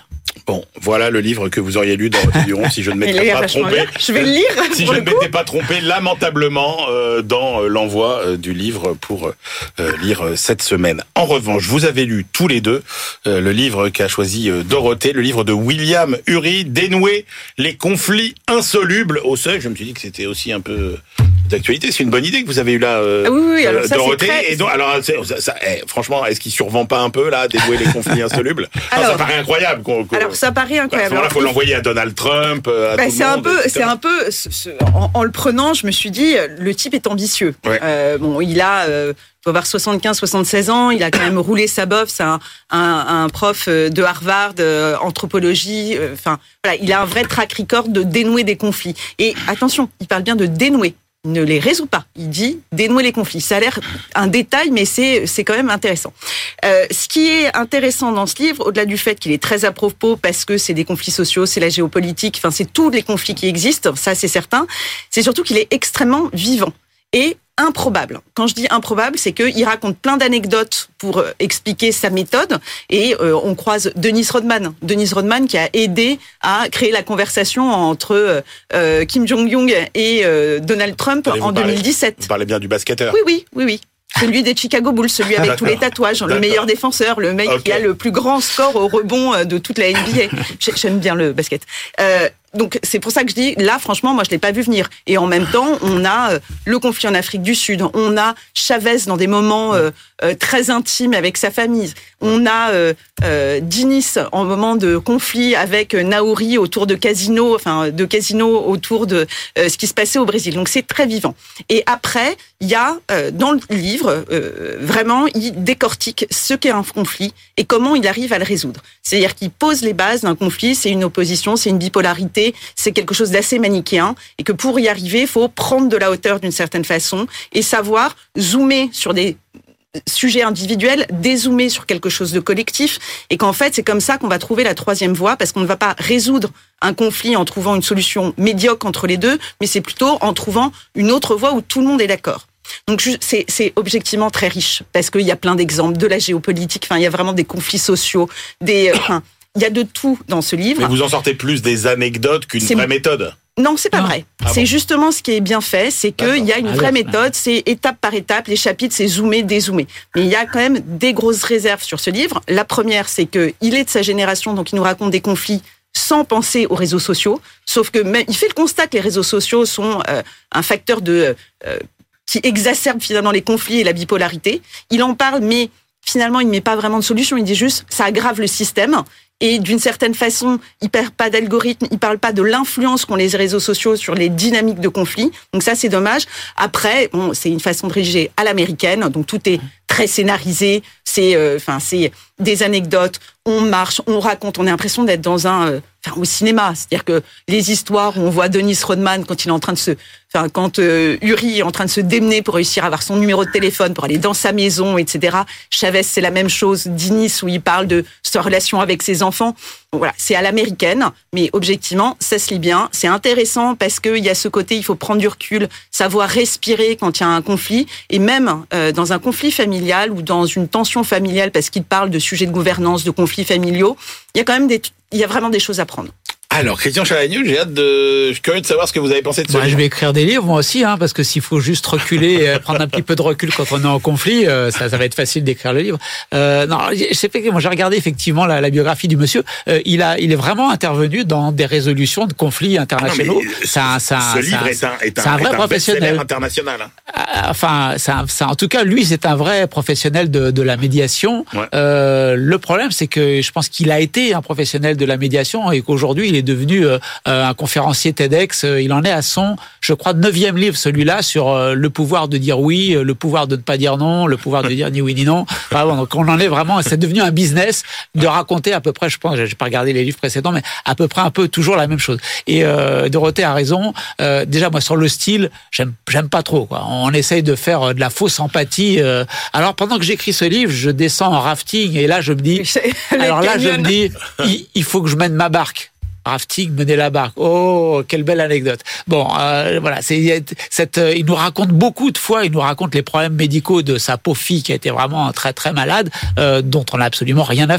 Bon, voilà le livre que vous auriez lu Dorothée Duron, si je ne m'étais pas trompé. Bien. Je vais le lire. Si je ne m'étais pas trompé, lamentablement, euh, dans l'envoi euh, du livre pour euh, lire euh, cette semaine. En revanche, vous avez lu tous les deux euh, le livre qu'a choisi euh, Dorothée, le livre de William Ury, Dénouer les conflits insolubles au seuil. Je me suis dit que c'était aussi un peu d'actualité. C'est une bonne idée que vous avez eue là, euh, ah oui, oui, alors ça, Dorothée. Très... Et donc, alors, ça, ça, eh, franchement, est-ce qu'il survend pas un peu là, Dénouer les conflits insolubles? alors, non, ça paraît incroyable. Qu'on, qu'on... Alors ça paraît incroyable. Bah, il faut l'envoyer à Donald Trump. À bah, tout c'est, le un monde, peu, et cetera. c'est un peu, c'est un peu, en, en le prenant, je me suis dit, le type est ambitieux. Ouais. Euh, bon, il a, euh, il doit avoir soixante-quinze, soixante-seize ans. Il a quand même roulé sa bosse. C'est un, un, un prof de Harvard, euh, anthropologie. Enfin, euh, voilà, il a un vrai track record de dénouer des conflits. Et attention, il parle bien de dénouer. Il ne les résout pas. Il dit dénouer les conflits. Ça a l'air un détail, mais c'est c'est quand même intéressant. Euh, ce qui est intéressant dans ce livre, au-delà du fait qu'il est très à propos parce que c'est des conflits sociaux, c'est la géopolitique, enfin c'est tous les conflits qui existent, ça c'est certain. C'est surtout qu'il est extrêmement vivant et improbable. Quand je dis improbable, c'est qu'il raconte plein d'anecdotes pour expliquer sa méthode et euh, on croise Dennis Rodman. Dennis Rodman qui a aidé à créer la conversation entre euh, Kim Jong-un et euh, Donald Trump en parlez, deux mille dix-sept. Vous parlez bien du basketteur. Oui, oui, oui, oui. Celui des Chicago Bulls, celui avec tous les tatouages, D'accord. le meilleur défenseur, le mec okay. qui a le plus grand score au rebond de toute la N B A. J'aime bien le basket. Euh, donc c'est pour ça que je dis, là franchement, moi je l'ai pas vu venir. Et en même temps, on a euh, le conflit en Afrique du Sud, on a Chavez dans des moments euh, euh, très intimes avec sa famille, on a euh, euh, Diniz en moment de conflit avec Naouri autour de casinos, enfin de casinos autour de euh, ce qui se passait au Brésil. Donc c'est très vivant. Et après, il y a euh, dans le livre euh, vraiment, il décortique ce qu'est un conflit et comment il arrive à le résoudre. C'est-à-dire qu'il pose les bases d'un conflit. C'est une opposition, c'est une bipolarité. C'est quelque chose d'assez manichéen et que pour y arriver, il faut prendre de la hauteur d'une certaine façon et savoir zoomer sur des sujets individuels, dézoomer sur quelque chose de collectif et qu'en fait, c'est comme ça qu'on va trouver la troisième voie parce qu'on ne va pas résoudre un conflit en trouvant une solution médiocre entre les deux, mais c'est plutôt en trouvant une autre voie où tout le monde est d'accord. Donc c'est, c'est objectivement très riche parce qu'il y a plein d'exemples de la géopolitique, enfin il y a vraiment des conflits sociaux, des... Euh, enfin, il y a de tout dans ce livre. Mais vous en sortez plus des anecdotes qu'une c'est... vraie méthode. Non, c'est pas non. vrai. Ah c'est bon. justement ce qui est bien fait, c'est qu'il y a une Alors, vraie méthode, c'est étape par étape, les chapitres, c'est zoomer, dézoomer. Mais il y a quand même des grosses réserves sur ce livre. La première, c'est qu'il est de sa génération, donc il nous raconte des conflits sans penser aux réseaux sociaux, sauf que même, il fait le constat que les réseaux sociaux sont euh, un facteur de... Euh, qui exacerbe finalement les conflits et la bipolarité. Il en parle, mais finalement, il ne met pas vraiment de solution. Il dit juste, ça aggrave le système. Et d'une certaine façon, il ne parle pas d'algorithme, il ne parle pas de l'influence qu'ont les réseaux sociaux sur les dynamiques de conflit. Donc ça, c'est dommage. Après, bon, c'est une façon de rédiger à l'américaine. Donc tout est très scénarisé. C'est, euh, enfin, c'est des anecdotes. On marche, on raconte. On a l'impression d'être dans un, euh, enfin, au cinéma. C'est-à-dire que les histoires où on voit Dennis Rodman quand il est en train de se, enfin, quand euh, Ury est en train de se démener pour réussir à avoir son numéro de téléphone, pour aller dans sa maison, et cetera. Chavez, c'est la même chose. Diniz, où il parle de sa relation avec ses enfants. Donc, voilà, c'est à l'américaine, mais objectivement, ça se lit bien. C'est intéressant parce qu'il y a ce côté, il faut prendre du recul, savoir respirer quand il y a un conflit, et même euh, dans un conflit familial ou dans une tension familiale, parce qu'il parle de sujets de gouvernance, de conflits familiaux, il y a quand même des, il y a vraiment des choses à prendre. Alors, Christian Chavagneux, j'ai hâte de, je suis curieux de savoir ce que vous avez pensé de ce bah, livre. Je vais écrire des livres, moi aussi, hein, parce que s'il faut juste reculer, et prendre un petit peu de recul quand on est en conflit, euh, ça, ça va être facile d'écrire le livre. Euh, non, je sais pas, moi j'ai regardé effectivement la, la biographie du monsieur. Euh, il a, il est vraiment intervenu dans des résolutions de conflits internationaux. Ah non, c'est un, c'est un, ce livre c'est un, est un, est un, c'est un vrai est un professionnel best-seller international. Hein. Enfin, c'est un, c'est un, en tout cas, lui, c'est un vrai professionnel de, de la médiation. Ouais. Euh, le problème, c'est que je pense qu'il a été un professionnel de la médiation et qu'aujourd'hui, il est devenu euh, un conférencier TEDx. Il en est à son, je crois, neuvième livre, celui-là, sur euh, le pouvoir de dire oui, le pouvoir de ne pas dire non, le pouvoir de dire ni oui ni non. Enfin, bon, donc on en est vraiment, c'est devenu un business de raconter à peu près, je pense, j'ai pas regardé les livres précédents, mais à peu près un peu toujours la même chose. Et euh, Dorothée a raison. Euh, déjà, moi, sur le style, j'aime, j'aime pas trop, quoi. On essaye de faire de la fausse empathie. Euh. Alors, pendant que j'écris ce livre, je descends en rafting et là, je me dis, alors là, je me dis, il, il faut que je mène ma barque. Rafting, mener la barque. Oh, quelle belle anecdote. Bon, euh, voilà, c'est cette. Euh, il nous raconte beaucoup de fois. Il nous raconte les problèmes médicaux de sa pauvre fille qui a été vraiment très très malade, euh, dont on n'a absolument rien à faire.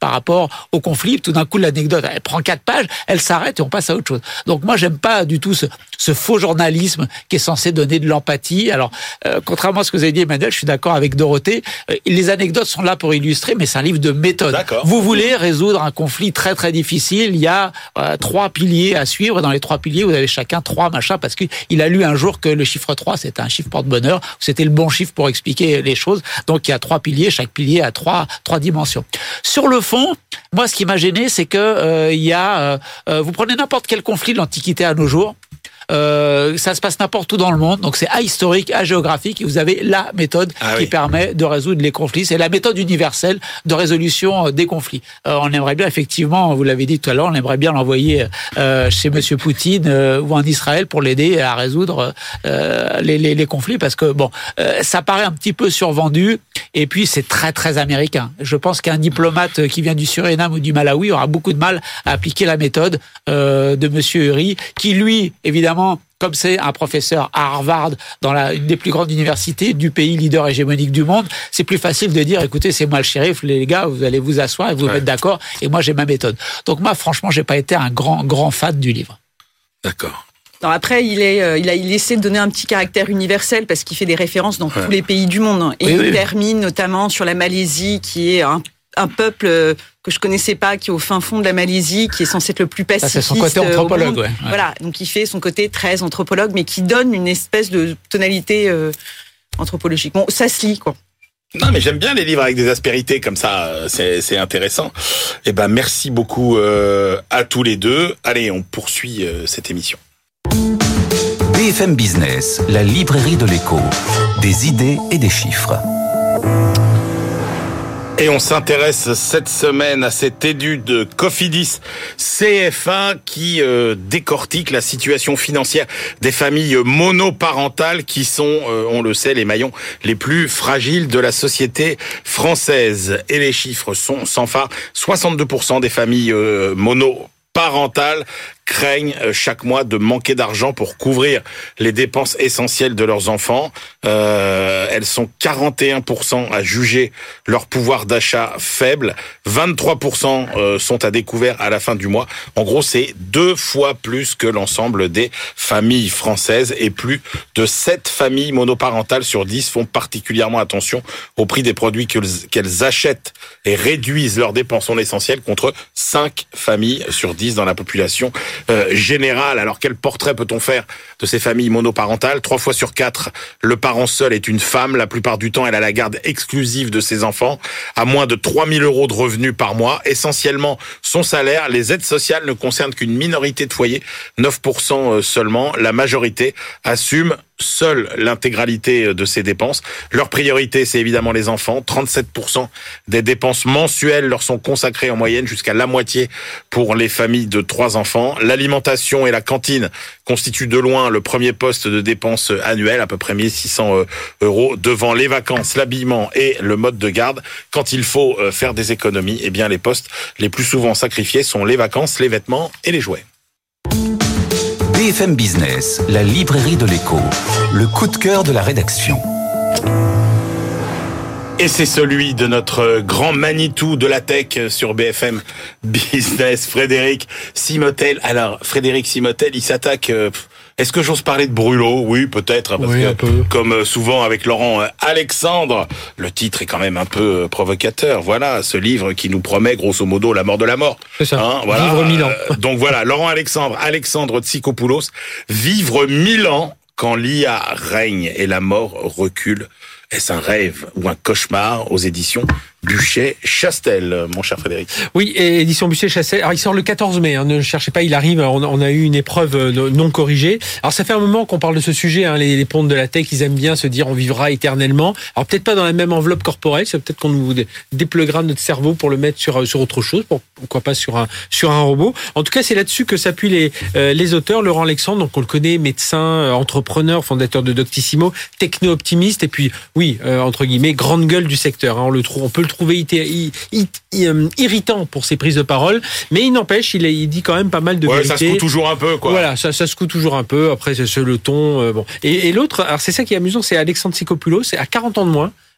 par rapport au conflit. Tout d'un coup, l'anecdote, elle prend quatre pages, elle s'arrête et on passe à autre chose. Donc moi, j'aime pas du tout ce, ce faux journalisme qui est censé donner de l'empathie. Alors, euh, contrairement à ce que vous avez dit, Emmanuel, je suis d'accord avec Dorothée. Euh, les anecdotes sont là pour illustrer, mais c'est un livre de méthode. D'accord. Vous voulez résoudre un conflit très très difficile, il y a euh, trois piliers à suivre. Dans les trois piliers, vous avez chacun trois machins, parce qu'il a lu un jour que le chiffre trois, c'était un chiffre porte-bonheur, c'était le bon chiffre pour expliquer les choses. Donc il y a trois piliers, chaque pilier a trois trois dimensions. Sur le fond, moi ce qui m'a gêné, c'est que euh, il y a, euh, vous prenez n'importe quel conflit de l'Antiquité à nos jours. Euh, ça se passe n'importe où dans le monde, donc c'est ahistorique, agéographique, et vous avez la méthode ah qui oui. permet de résoudre les conflits. C'est la méthode universelle de résolution des conflits. Euh, on aimerait bien, effectivement, vous l'avez dit tout à l'heure, on aimerait bien l'envoyer euh, chez Monsieur Poutine euh, ou en Israël pour l'aider à résoudre euh, les, les, les conflits, parce que bon, euh, ça paraît un petit peu survendu, et puis c'est très très américain. Je pense qu'un diplomate qui vient du Suriname ou du Malawi aura beaucoup de mal à appliquer la méthode euh, de Monsieur Uri, qui lui, évidemment, comme c'est un professeur à Harvard, dans la, une des plus grandes universités du pays leader hégémonique du monde, c'est plus facile de dire, écoutez, c'est moi le shérif, les gars, vous allez vous asseoir et vous ouais. mettre d'accord, et moi j'ai ma méthode. Donc moi, franchement, j'ai pas été un grand, grand fan du livre. D'accord. Non, après, il, est, euh, il a il essaie de donner un petit caractère universel parce qu'il fait des références dans ouais. tous les pays du monde. Et oui, il oui. termine notamment sur la Malaisie, qui est un, un peuple que je connaissais pas, qui est au fin fond de la Malaisie, qui est censé être le plus pacifiste. Ça, c'est son côté anthropologue, ouais. ouais. Voilà, donc il fait son côté très anthropologue, mais qui donne une espèce de tonalité euh, anthropologique. Bon, ça se lit, quoi. Non, mais j'aime bien les livres avec des aspérités comme ça, c'est, c'est intéressant. Eh ben, merci beaucoup euh, à tous les deux. Allez, on poursuit euh, cette émission. B F M Business, la librairie de l'écho, des idées et des chiffres. Et on s'intéresse cette semaine à cette étude Cofidis C F A qui euh, décortique la situation financière des familles monoparentales qui sont, euh, on le sait, les maillons les plus fragiles de la société française. Et les chiffres sont sans phare. soixante-deux pour cent des familles euh, monoparentales craignent chaque mois de manquer d'argent pour couvrir les dépenses essentielles de leurs enfants. Euh, elles sont quarante et un pour cent à juger leur pouvoir d'achat faible. vingt-trois pour cent sont à découvert à la fin du mois. En gros, c'est deux fois plus que l'ensemble des familles françaises, et plus de sept familles monoparentales sur dix font particulièrement attention au prix des produits qu'elles achètent et réduisent leurs dépenses non essentielles, contre cinq familles sur dix dans la population Euh, générale. Alors quel portrait peut-on faire de ces familles monoparentales ? Trois fois sur quatre, le parent seul est une femme. La plupart du temps, elle a la garde exclusive de ses enfants, à moins de trois mille euros de revenus par mois. Essentiellement son salaire. Les aides sociales ne concernent qu'une minorité de foyers, neuf pour cent seulement. La majorité assume seule l'intégralité de ces dépenses. Leur priorité, c'est évidemment les enfants. trente-sept pour cent des dépenses mensuelles leur sont consacrées en moyenne, jusqu'à la moitié pour les familles de trois enfants. L'alimentation et la cantine constituent de loin le premier poste de dépenses annuelles, à peu près mille six cents euros, devant les vacances, l'habillement et le mode de garde. Quand il faut faire des économies, eh bien les postes les plus souvent sacrifiés sont les vacances, les vêtements et les jouets. B F M Business, la librairie de l'écho, le coup de cœur de la rédaction. Et c'est celui de notre grand Manitou de la tech sur B F M Business, Frédéric Simotel. Alors, Frédéric Simotel, il s'attaque... Euh, Est-ce que j'ose parler de brûlot ? Oui, peut-être, parce oui, que, comme souvent avec Laurent Alexandre, le titre est quand même un peu provocateur. Voilà, ce livre qui nous promet, grosso modo, la mort de la mort. C'est ça, hein, voilà. Vivre mille ans. Euh, donc voilà, Laurent Alexandre, Alexandre Tsikopoulos, Vivre mille ans quand l'I A règne et la mort recule. Est-ce un rêve ou un cauchemar ? Aux éditions Buchet-Chastel, mon cher Frédéric. Oui, et édition Buchet-Chastel. Alors, il sort le quatorze mai, hein, ne cherchez pas, il arrive, on, on a eu une épreuve non corrigée. Alors, ça fait un moment qu'on parle de ce sujet, hein, les, les pontes de la tech, ils aiment bien se dire on vivra éternellement. Alors, peut-être pas dans la même enveloppe corporelle, c'est peut-être qu'on nous dépluguera notre cerveau pour le mettre sur, sur autre chose, pour, pourquoi pas sur un, sur un robot. En tout cas, c'est là-dessus que s'appuient les, euh, les auteurs. Laurent Alexandre, donc on le connaît, médecin, entrepreneur, fondateur de Doctissimo, techno-optimiste, et puis, oui, euh, entre guillemets, grande gueule du secteur. Hein, on, le trouve, on peut le trouver it, it, it, irritant pour ses prises de parole, mais il n'empêche, il, il dit quand même pas mal de ouais, vérité. Ça secoue toujours un peu, quoi. Voilà, ça, ça secoue toujours un peu. Après, c'est le ton. Euh, bon. Et, et l'autre, alors c'est ça qui est amusant, c'est Alexandre Tsikopoulos, c'est à quarante ans de moins.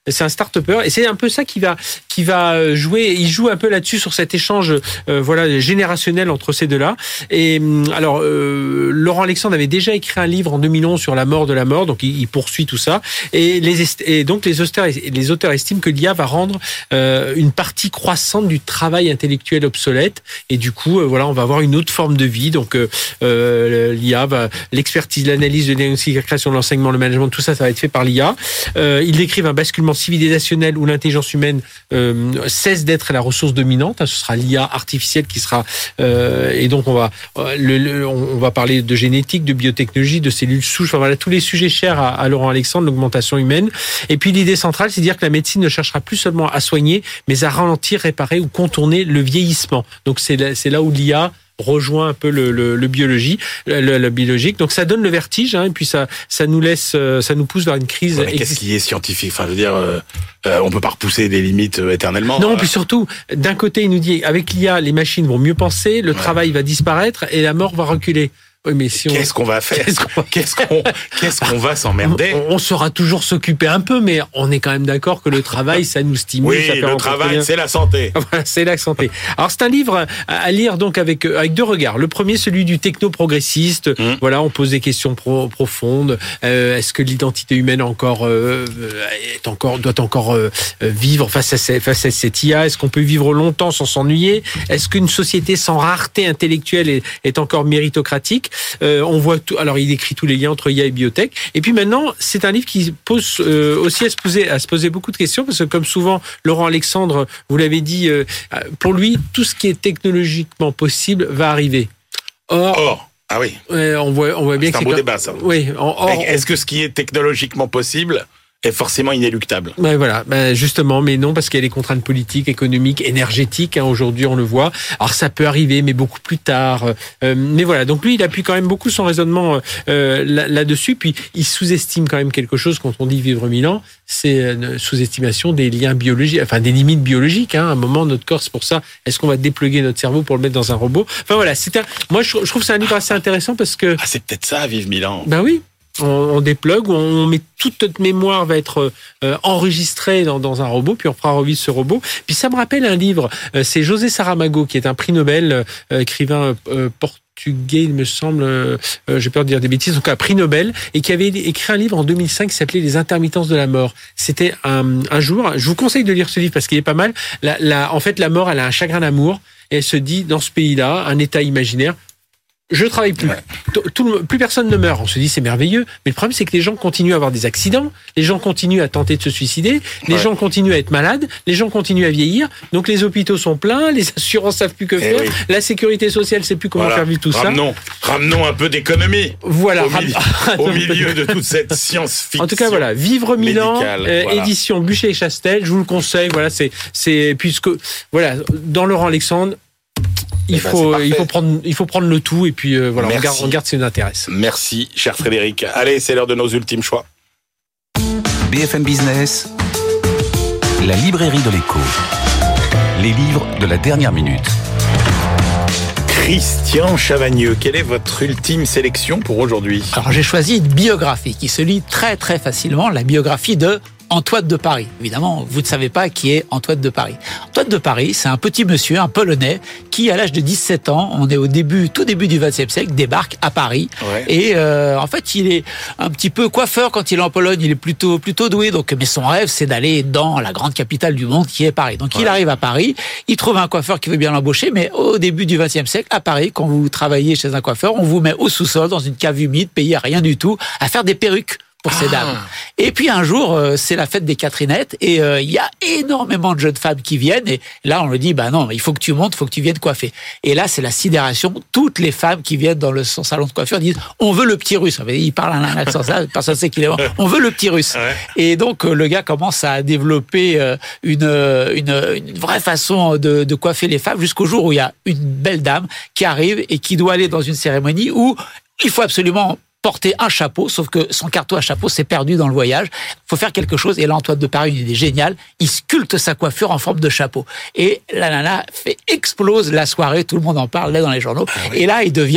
c'est un start-upper et c'est un peu ça qui va qui va jouer. Il joue un peu là-dessus sur cet échange euh, voilà générationnel entre ces deux-là. Et alors euh, Laurent Alexandre avait déjà écrit un livre en deux mille onze sur la mort de la mort, donc il, il poursuit tout ça. Et les et donc les auteurs les auteurs estiment que l'I A va rendre euh, une partie croissante du travail intellectuel obsolète et du coup euh, voilà on va avoir une autre forme de vie. Donc euh, euh, l'I A va l'expertise, l'analyse, le diagnostic, la création, l'enseignement, le management, tout ça ça va être fait par l'I A. Euh, ils décrivent un basculement civilisationnel où l'intelligence humaine euh, cesse d'être la ressource dominante. Ce sera l'I A artificielle qui sera euh, et donc on va le, le, on va parler de génétique, de biotechnologie, de cellules souches. Enfin voilà tous les sujets chers à, à Laurent Alexandre, l'augmentation humaine. Et puis l'idée centrale, c'est de dire que la médecine ne cherchera plus seulement à soigner, mais à ralentir, réparer ou contourner le vieillissement. Donc c'est là, c'est là où l'I A rejoint un peu le, le, le biologie, le, le biologique. Donc ça donne le vertige, hein, et puis ça, ça nous laisse, ça nous pousse vers une crise. Ouais, mais qu'est-ce qui est scientifique ? Enfin, je veux dire, euh, euh, on peut pas repousser des limites euh, éternellement. Non, euh... puis surtout, d'un côté, il nous dit, avec l'I A, les machines vont mieux penser, le ouais. travail va disparaître et la mort va reculer. Oui, mais si on... Qu'est-ce qu'on va faire ? Qu'est-ce qu'on, qu'est-ce qu'on, qu'est-ce qu'on va s'emmerder ? on, on saura toujours s'occuper un peu, mais on est quand même d'accord que le travail, ça nous stimule. Oui, ça le travail, c'est la santé. Voilà, c'est la santé. Alors, c'est un livre à lire donc avec avec deux regards. Le premier, celui du techno-progressiste. Mmh. Voilà, on pose des questions pro, profondes. Euh, est-ce que l'identité humaine encore euh, est encore doit encore euh, vivre face à cette, face à cette I A ? Est-ce qu'on peut vivre longtemps sans s'ennuyer ? Est-ce qu'une société sans rareté intellectuelle est, est encore méritocratique ? Euh, on voit tout, alors il décrit tous les liens entre I A et biotech. Et puis maintenant, c'est un livre qui pose euh, aussi à se poser, à se poser beaucoup de questions parce que comme souvent, Laurent Alexandre, vous l'avez dit, euh, pour lui, tout ce qui est technologiquement possible va arriver. Or, Or ah oui, euh, on voit, on voit bien c'est que un c'est beau quand... débat ça. Oui. Or, est-ce que ce qui est technologiquement possible est forcément inéluctable. Ben voilà, ben justement, mais non, parce qu'il y a les contraintes politiques, économiques, énergétiques. Hein, aujourd'hui, on le voit. Alors ça peut arriver, mais beaucoup plus tard. Euh, mais voilà, donc lui, il appuie quand même beaucoup son raisonnement euh, là, là-dessus. Puis il sous-estime quand même quelque chose quand on dit vivre mille ans. C'est une sous-estimation des liens biologiques, enfin des limites biologiques. Hein. À un moment, notre corps, c'est pour ça. Est-ce qu'on va dépluguer notre cerveau pour le mettre dans un robot ? Enfin voilà, c'est un. Moi, je, je trouve que c'est un livre assez intéressant parce que. Ah, c'est peut-être ça, vivre mille ans. Ben oui. On, on déplugue, on met toute notre mémoire va être euh, enregistrée dans, dans un robot, puis on fera revivre ce robot. Puis ça me rappelle un livre, euh, c'est José Saramago qui est un prix Nobel, euh, écrivain euh, portugais, il me semble, euh, j'ai peur de dire des bêtises, donc un prix Nobel, et qui avait écrit un livre en deux mille cinq qui s'appelait Les intermittences de la mort. C'était un, un jour, je vous conseille de lire ce livre parce qu'il est pas mal. La, la, en fait, la mort, elle a un chagrin d'amour et elle se dit dans ce pays-là, un état imaginaire. Je travaille plus. Ouais. Tout, tout, plus personne ne meurt. On se dit c'est merveilleux. Mais le problème c'est que les gens continuent à avoir des accidents. Les gens continuent à tenter de se suicider. Les ouais. gens continuent à être malades. Les gens continuent à vieillir. Donc les hôpitaux sont pleins. Les assurances savent plus que faire. Oui. La sécurité sociale sait plus comment voilà. faire vivre tout ramenons, ça. Ramenons un peu d'économie. Voilà. Au, milieu, au milieu de toute cette science-fiction. En tout cas voilà. Vivre mille ans. Euh, voilà. Édition Buchet et Chastel. Je vous le conseille. Voilà. C'est c'est puisque voilà dans Laurent Alexandre. Il faut, bah il faut prendre, il faut prendre le tout et puis euh, voilà, on regarde, on regarde si ça nous intéresse. Merci, cher Frédéric. Allez, c'est l'heure de nos ultimes choix. B F M Business, la librairie de l'écho. Les livres de la dernière minute. Christian Chavagneux, quelle est votre ultime sélection pour aujourd'hui ? Alors j'ai choisi une biographie qui se lit très très facilement, la biographie de Antoine de Paris. Évidemment, vous ne savez pas qui est Antoine de Paris. Antoine de Paris, c'est un petit monsieur, un Polonais, qui à l'âge de dix-sept ans, on est au début, tout début du vingtième siècle, débarque à Paris. Ouais. Et euh, en fait, il est un petit peu coiffeur quand il est en Pologne. Il est plutôt plutôt doué. Donc, mais son rêve, c'est d'aller dans la grande capitale du monde, qui est Paris. Donc, ouais. il arrive à Paris. Il trouve un coiffeur qui veut bien l'embaucher. Mais au début du vingtième siècle, à Paris, quand vous travaillez chez un coiffeur, on vous met au sous-sol, dans une cave humide, payé à rien du tout, à faire des perruques pour ah. ces dames. Et puis un jour, euh, c'est la fête des Catherinettes et il euh, y a énormément de jeunes femmes qui viennent et là on lui dit bah non, il faut que tu montes, il faut que tu viennes coiffer. Et là c'est la sidération. Toutes les femmes qui viennent dans le son salon de coiffure disent on veut le petit russe. Il parle un accent ça, personne ne sait qu'il est mort. On veut le petit russe. Ouais. Et donc euh, le gars commence à développer euh, une, une une vraie façon de, de coiffer les femmes jusqu'au jour où il y a une belle dame qui arrive et qui doit aller dans une cérémonie où il faut absolument porter un chapeau, sauf que son carton à chapeau s'est perdu dans le voyage. Il faut faire quelque chose. Et là, Antoine de Paris, une idée géniale. Il sculpte sa coiffure en forme de chapeau. Et la nana fait explose la soirée. Tout le monde en parle là dans les journaux. Ah oui. Et là, il devient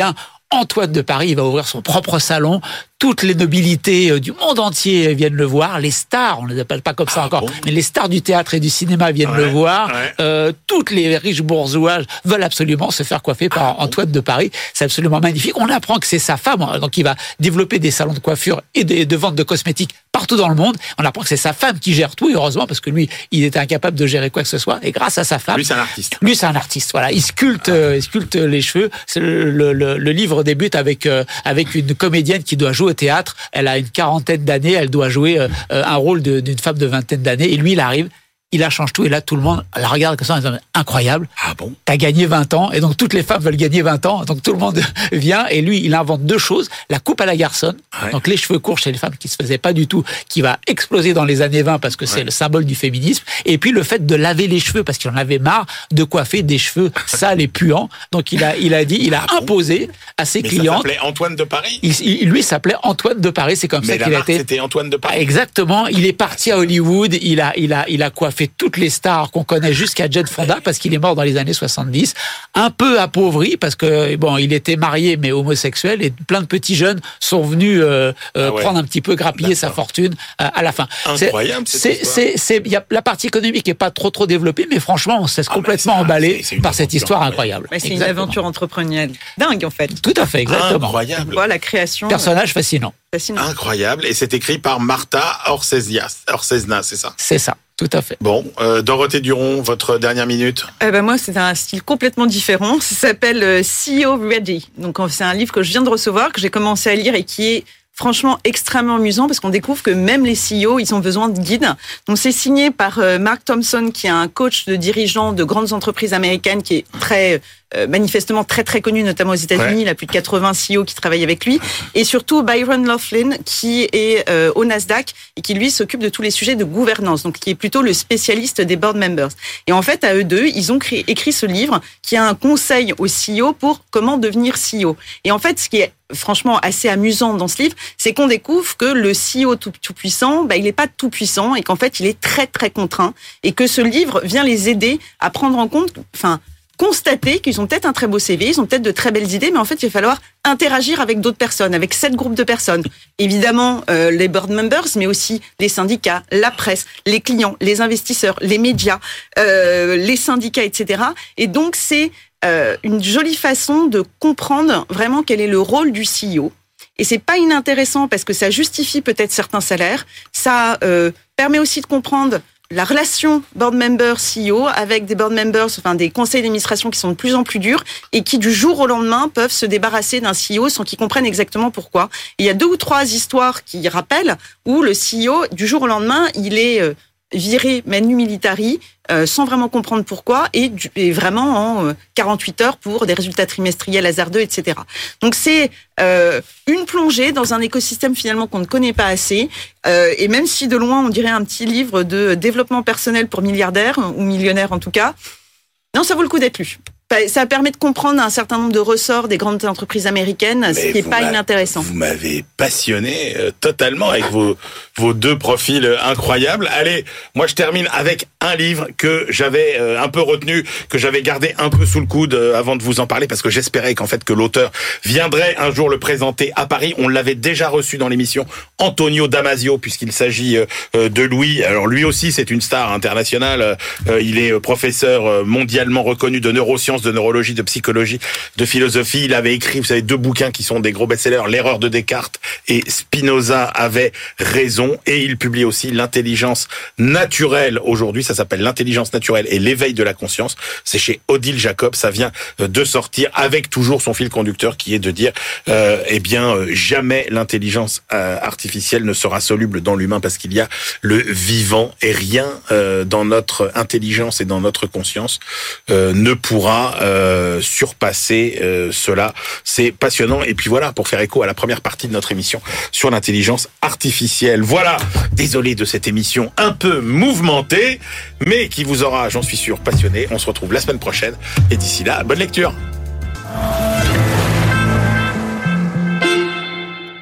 Antoine de Paris. Il va ouvrir son propre salon. Toutes les nobilités du monde entier viennent le voir. Les stars, on ne les appelle pas comme ça ah, encore, bon mais les stars du théâtre et du cinéma viennent ouais, le voir. Ouais. Euh, toutes les riches bourgeois veulent absolument se faire coiffer par ah, Antoine bon de Paris. C'est absolument magnifique. On apprend que c'est sa femme, donc il va développer des salons de coiffure et de, de vente de cosmétiques partout dans le monde. On apprend que c'est sa femme qui gère tout, et heureusement, parce que lui, il était incapable de gérer quoi que ce soit. Et grâce à sa femme... Lui, c'est un artiste. Lui, c'est un artiste, voilà. Il sculpte, ah. euh, il sculpte les cheveux. C'est le, le, le, le livre débute avec, euh, avec une comédienne qui doit jouer au théâtre. Elle a une quarantaine d'années, elle doit jouer euh, un rôle de, d'une femme de vingtaine d'années. Et lui, il arrive, il la change tout. Et là, tout le monde la regarde comme ça en disant, incroyable. Ah bon? T'as gagné vingt ans. Et donc, toutes les femmes veulent gagner vingt ans. Donc, tout le monde vient. Et lui, il invente deux choses. La coupe à la garçonne. Ouais. Donc, les cheveux courts chez les femmes qui se faisaient pas du tout, qui va exploser dans les années vingt parce que c'est ouais. le symbole du féminisme. Et puis, le fait de laver les cheveux parce qu'il en avait marre de coiffer des cheveux sales et puants. Donc, il a, il a dit, il a ah imposé bon à ses Mais clientes. Ça s'appelait Antoine de Paris? Il, il, lui s'appelait Antoine de Paris. C'est comme Mais ça qu'il a été. C'était Antoine de Paris. Exactement. Il est parti à Hollywood. Il a, il a, il a coiffé toutes les stars qu'on connaît jusqu'à Jane Fonda parce qu'il est mort dans les années soixante-dix, un peu appauvri parce que bon, il était marié mais homosexuel et plein de petits jeunes sont venus euh, euh, ah ouais. prendre un petit peu grappiller D'accord. sa fortune euh, à la fin. Incroyable. C'est, c'est, c'est, il y a la partie économique est pas trop trop développée, mais franchement, on se laisse ah complètement ça, emballé c'est, c'est par cette histoire incroyable. Ouais, c'est exactement. Une aventure entrepreneuriale dingue en fait. Tout à fait, exactement. Incroyable. Voilà, la création. Personnage fascinant. fascinant. Incroyable. Et c'est écrit par Martha Orsezna, c'est ça? C'est ça. Tout à fait. Bon, euh, Dorothée Duron, votre dernière minute. Eh ben moi, c'est un style complètement différent. Ça s'appelle euh, C E O Ready. Donc, c'est un livre que je viens de recevoir, que j'ai commencé à lire et qui est franchement extrêmement amusant parce qu'on découvre que même les C E O, ils ont besoin de guides. Donc, c'est signé par euh, Mark Thompson, qui est un coach de dirigeants de grandes entreprises américaines, qui est très euh, manifestement très très connu, notamment aux États-Unis. Ouais. Il a plus de quatre-vingts C E O qui travaillent avec lui, et surtout Byron Laughlin, qui est euh, au Nasdaq et qui lui s'occupe de tous les sujets de gouvernance, donc qui est plutôt le spécialiste des board members. Et en fait, à eux deux, ils ont créé, écrit ce livre qui a un conseil aux C E O pour comment devenir C E O. Et en fait, ce qui est franchement assez amusant dans ce livre, c'est qu'on découvre que le C E O tout, tout puissant, bah, il n'est pas tout puissant et qu'en fait, il est très très contraint, et que ce livre vient les aider à prendre en compte, enfin, constater qu'ils ont peut-être un très beau C V, ils ont peut-être de très belles idées, mais en fait, il va falloir interagir avec d'autres personnes, avec sept groupes de personnes. Évidemment, euh, les board members, mais aussi les syndicats, la presse, les clients, les investisseurs, les médias, euh, les syndicats, et cetera. Et donc, c'est euh, une jolie façon de comprendre vraiment quel est le rôle du C E O. Et c'est pas inintéressant parce que ça justifie peut-être certains salaires. Ça euh, permet aussi de comprendre la relation board member C E O avec des board members, enfin des conseils d'administration qui sont de plus en plus durs et qui du jour au lendemain peuvent se débarrasser d'un C E O sans qu'ils comprennent exactement pourquoi. Et il y a deux ou trois histoires qui rappellent où le C E O du jour au lendemain il est euh, viré manu militari euh, sans vraiment comprendre pourquoi et, du, et vraiment en euh, quarante-huit heures pour des résultats trimestriels hasardeux, et cetera. Donc c'est euh, une plongée dans un écosystème finalement qu'on ne connaît pas assez euh, et même si de loin on dirait un petit livre de développement personnel pour milliardaires ou millionnaires en tout cas, non, ça vaut le coup d'être lu. Ça permet de comprendre un certain nombre de ressorts des grandes entreprises américaines, mais ce qui n'est pas inintéressant. Vous m'avez passionné euh, totalement avec vos, vos deux profils incroyables. Allez, moi je termine avec un livre que j'avais euh, un peu retenu, que j'avais gardé un peu sous le coude euh, avant de vous en parler, parce que j'espérais qu'en fait que l'auteur viendrait un jour le présenter à Paris. On l'avait déjà reçu dans l'émission, Antonio Damasio, puisqu'il s'agit euh, de Louis. Alors lui aussi c'est une star internationale, euh, il est professeur mondialement reconnu de neurosciences, de neurologie, de psychologie, de philosophie. Il avait écrit, vous savez, deux bouquins qui sont des gros best-sellers, L'erreur de Descartes et Spinoza avait raison. Et il publie aussi L'intelligence naturelle aujourd'hui. Ça s'appelle L'intelligence naturelle et l'éveil de la conscience. C'est chez Odile Jacob. Ça vient de sortir avec toujours son fil conducteur qui est de dire, euh, eh bien, jamais l'intelligence euh, artificielle ne sera soluble dans l'humain parce qu'il y a le vivant et rien euh, dans notre intelligence et dans notre conscience euh, ne pourra Euh, surpasser euh, cela. C'est passionnant. Et puis voilà, pour faire écho à la première partie de notre émission sur l'intelligence artificielle. Voilà, désolé de cette émission un peu mouvementée, mais qui vous aura, j'en suis sûr, passionné. On se retrouve la semaine prochaine. Et d'ici là, bonne lecture.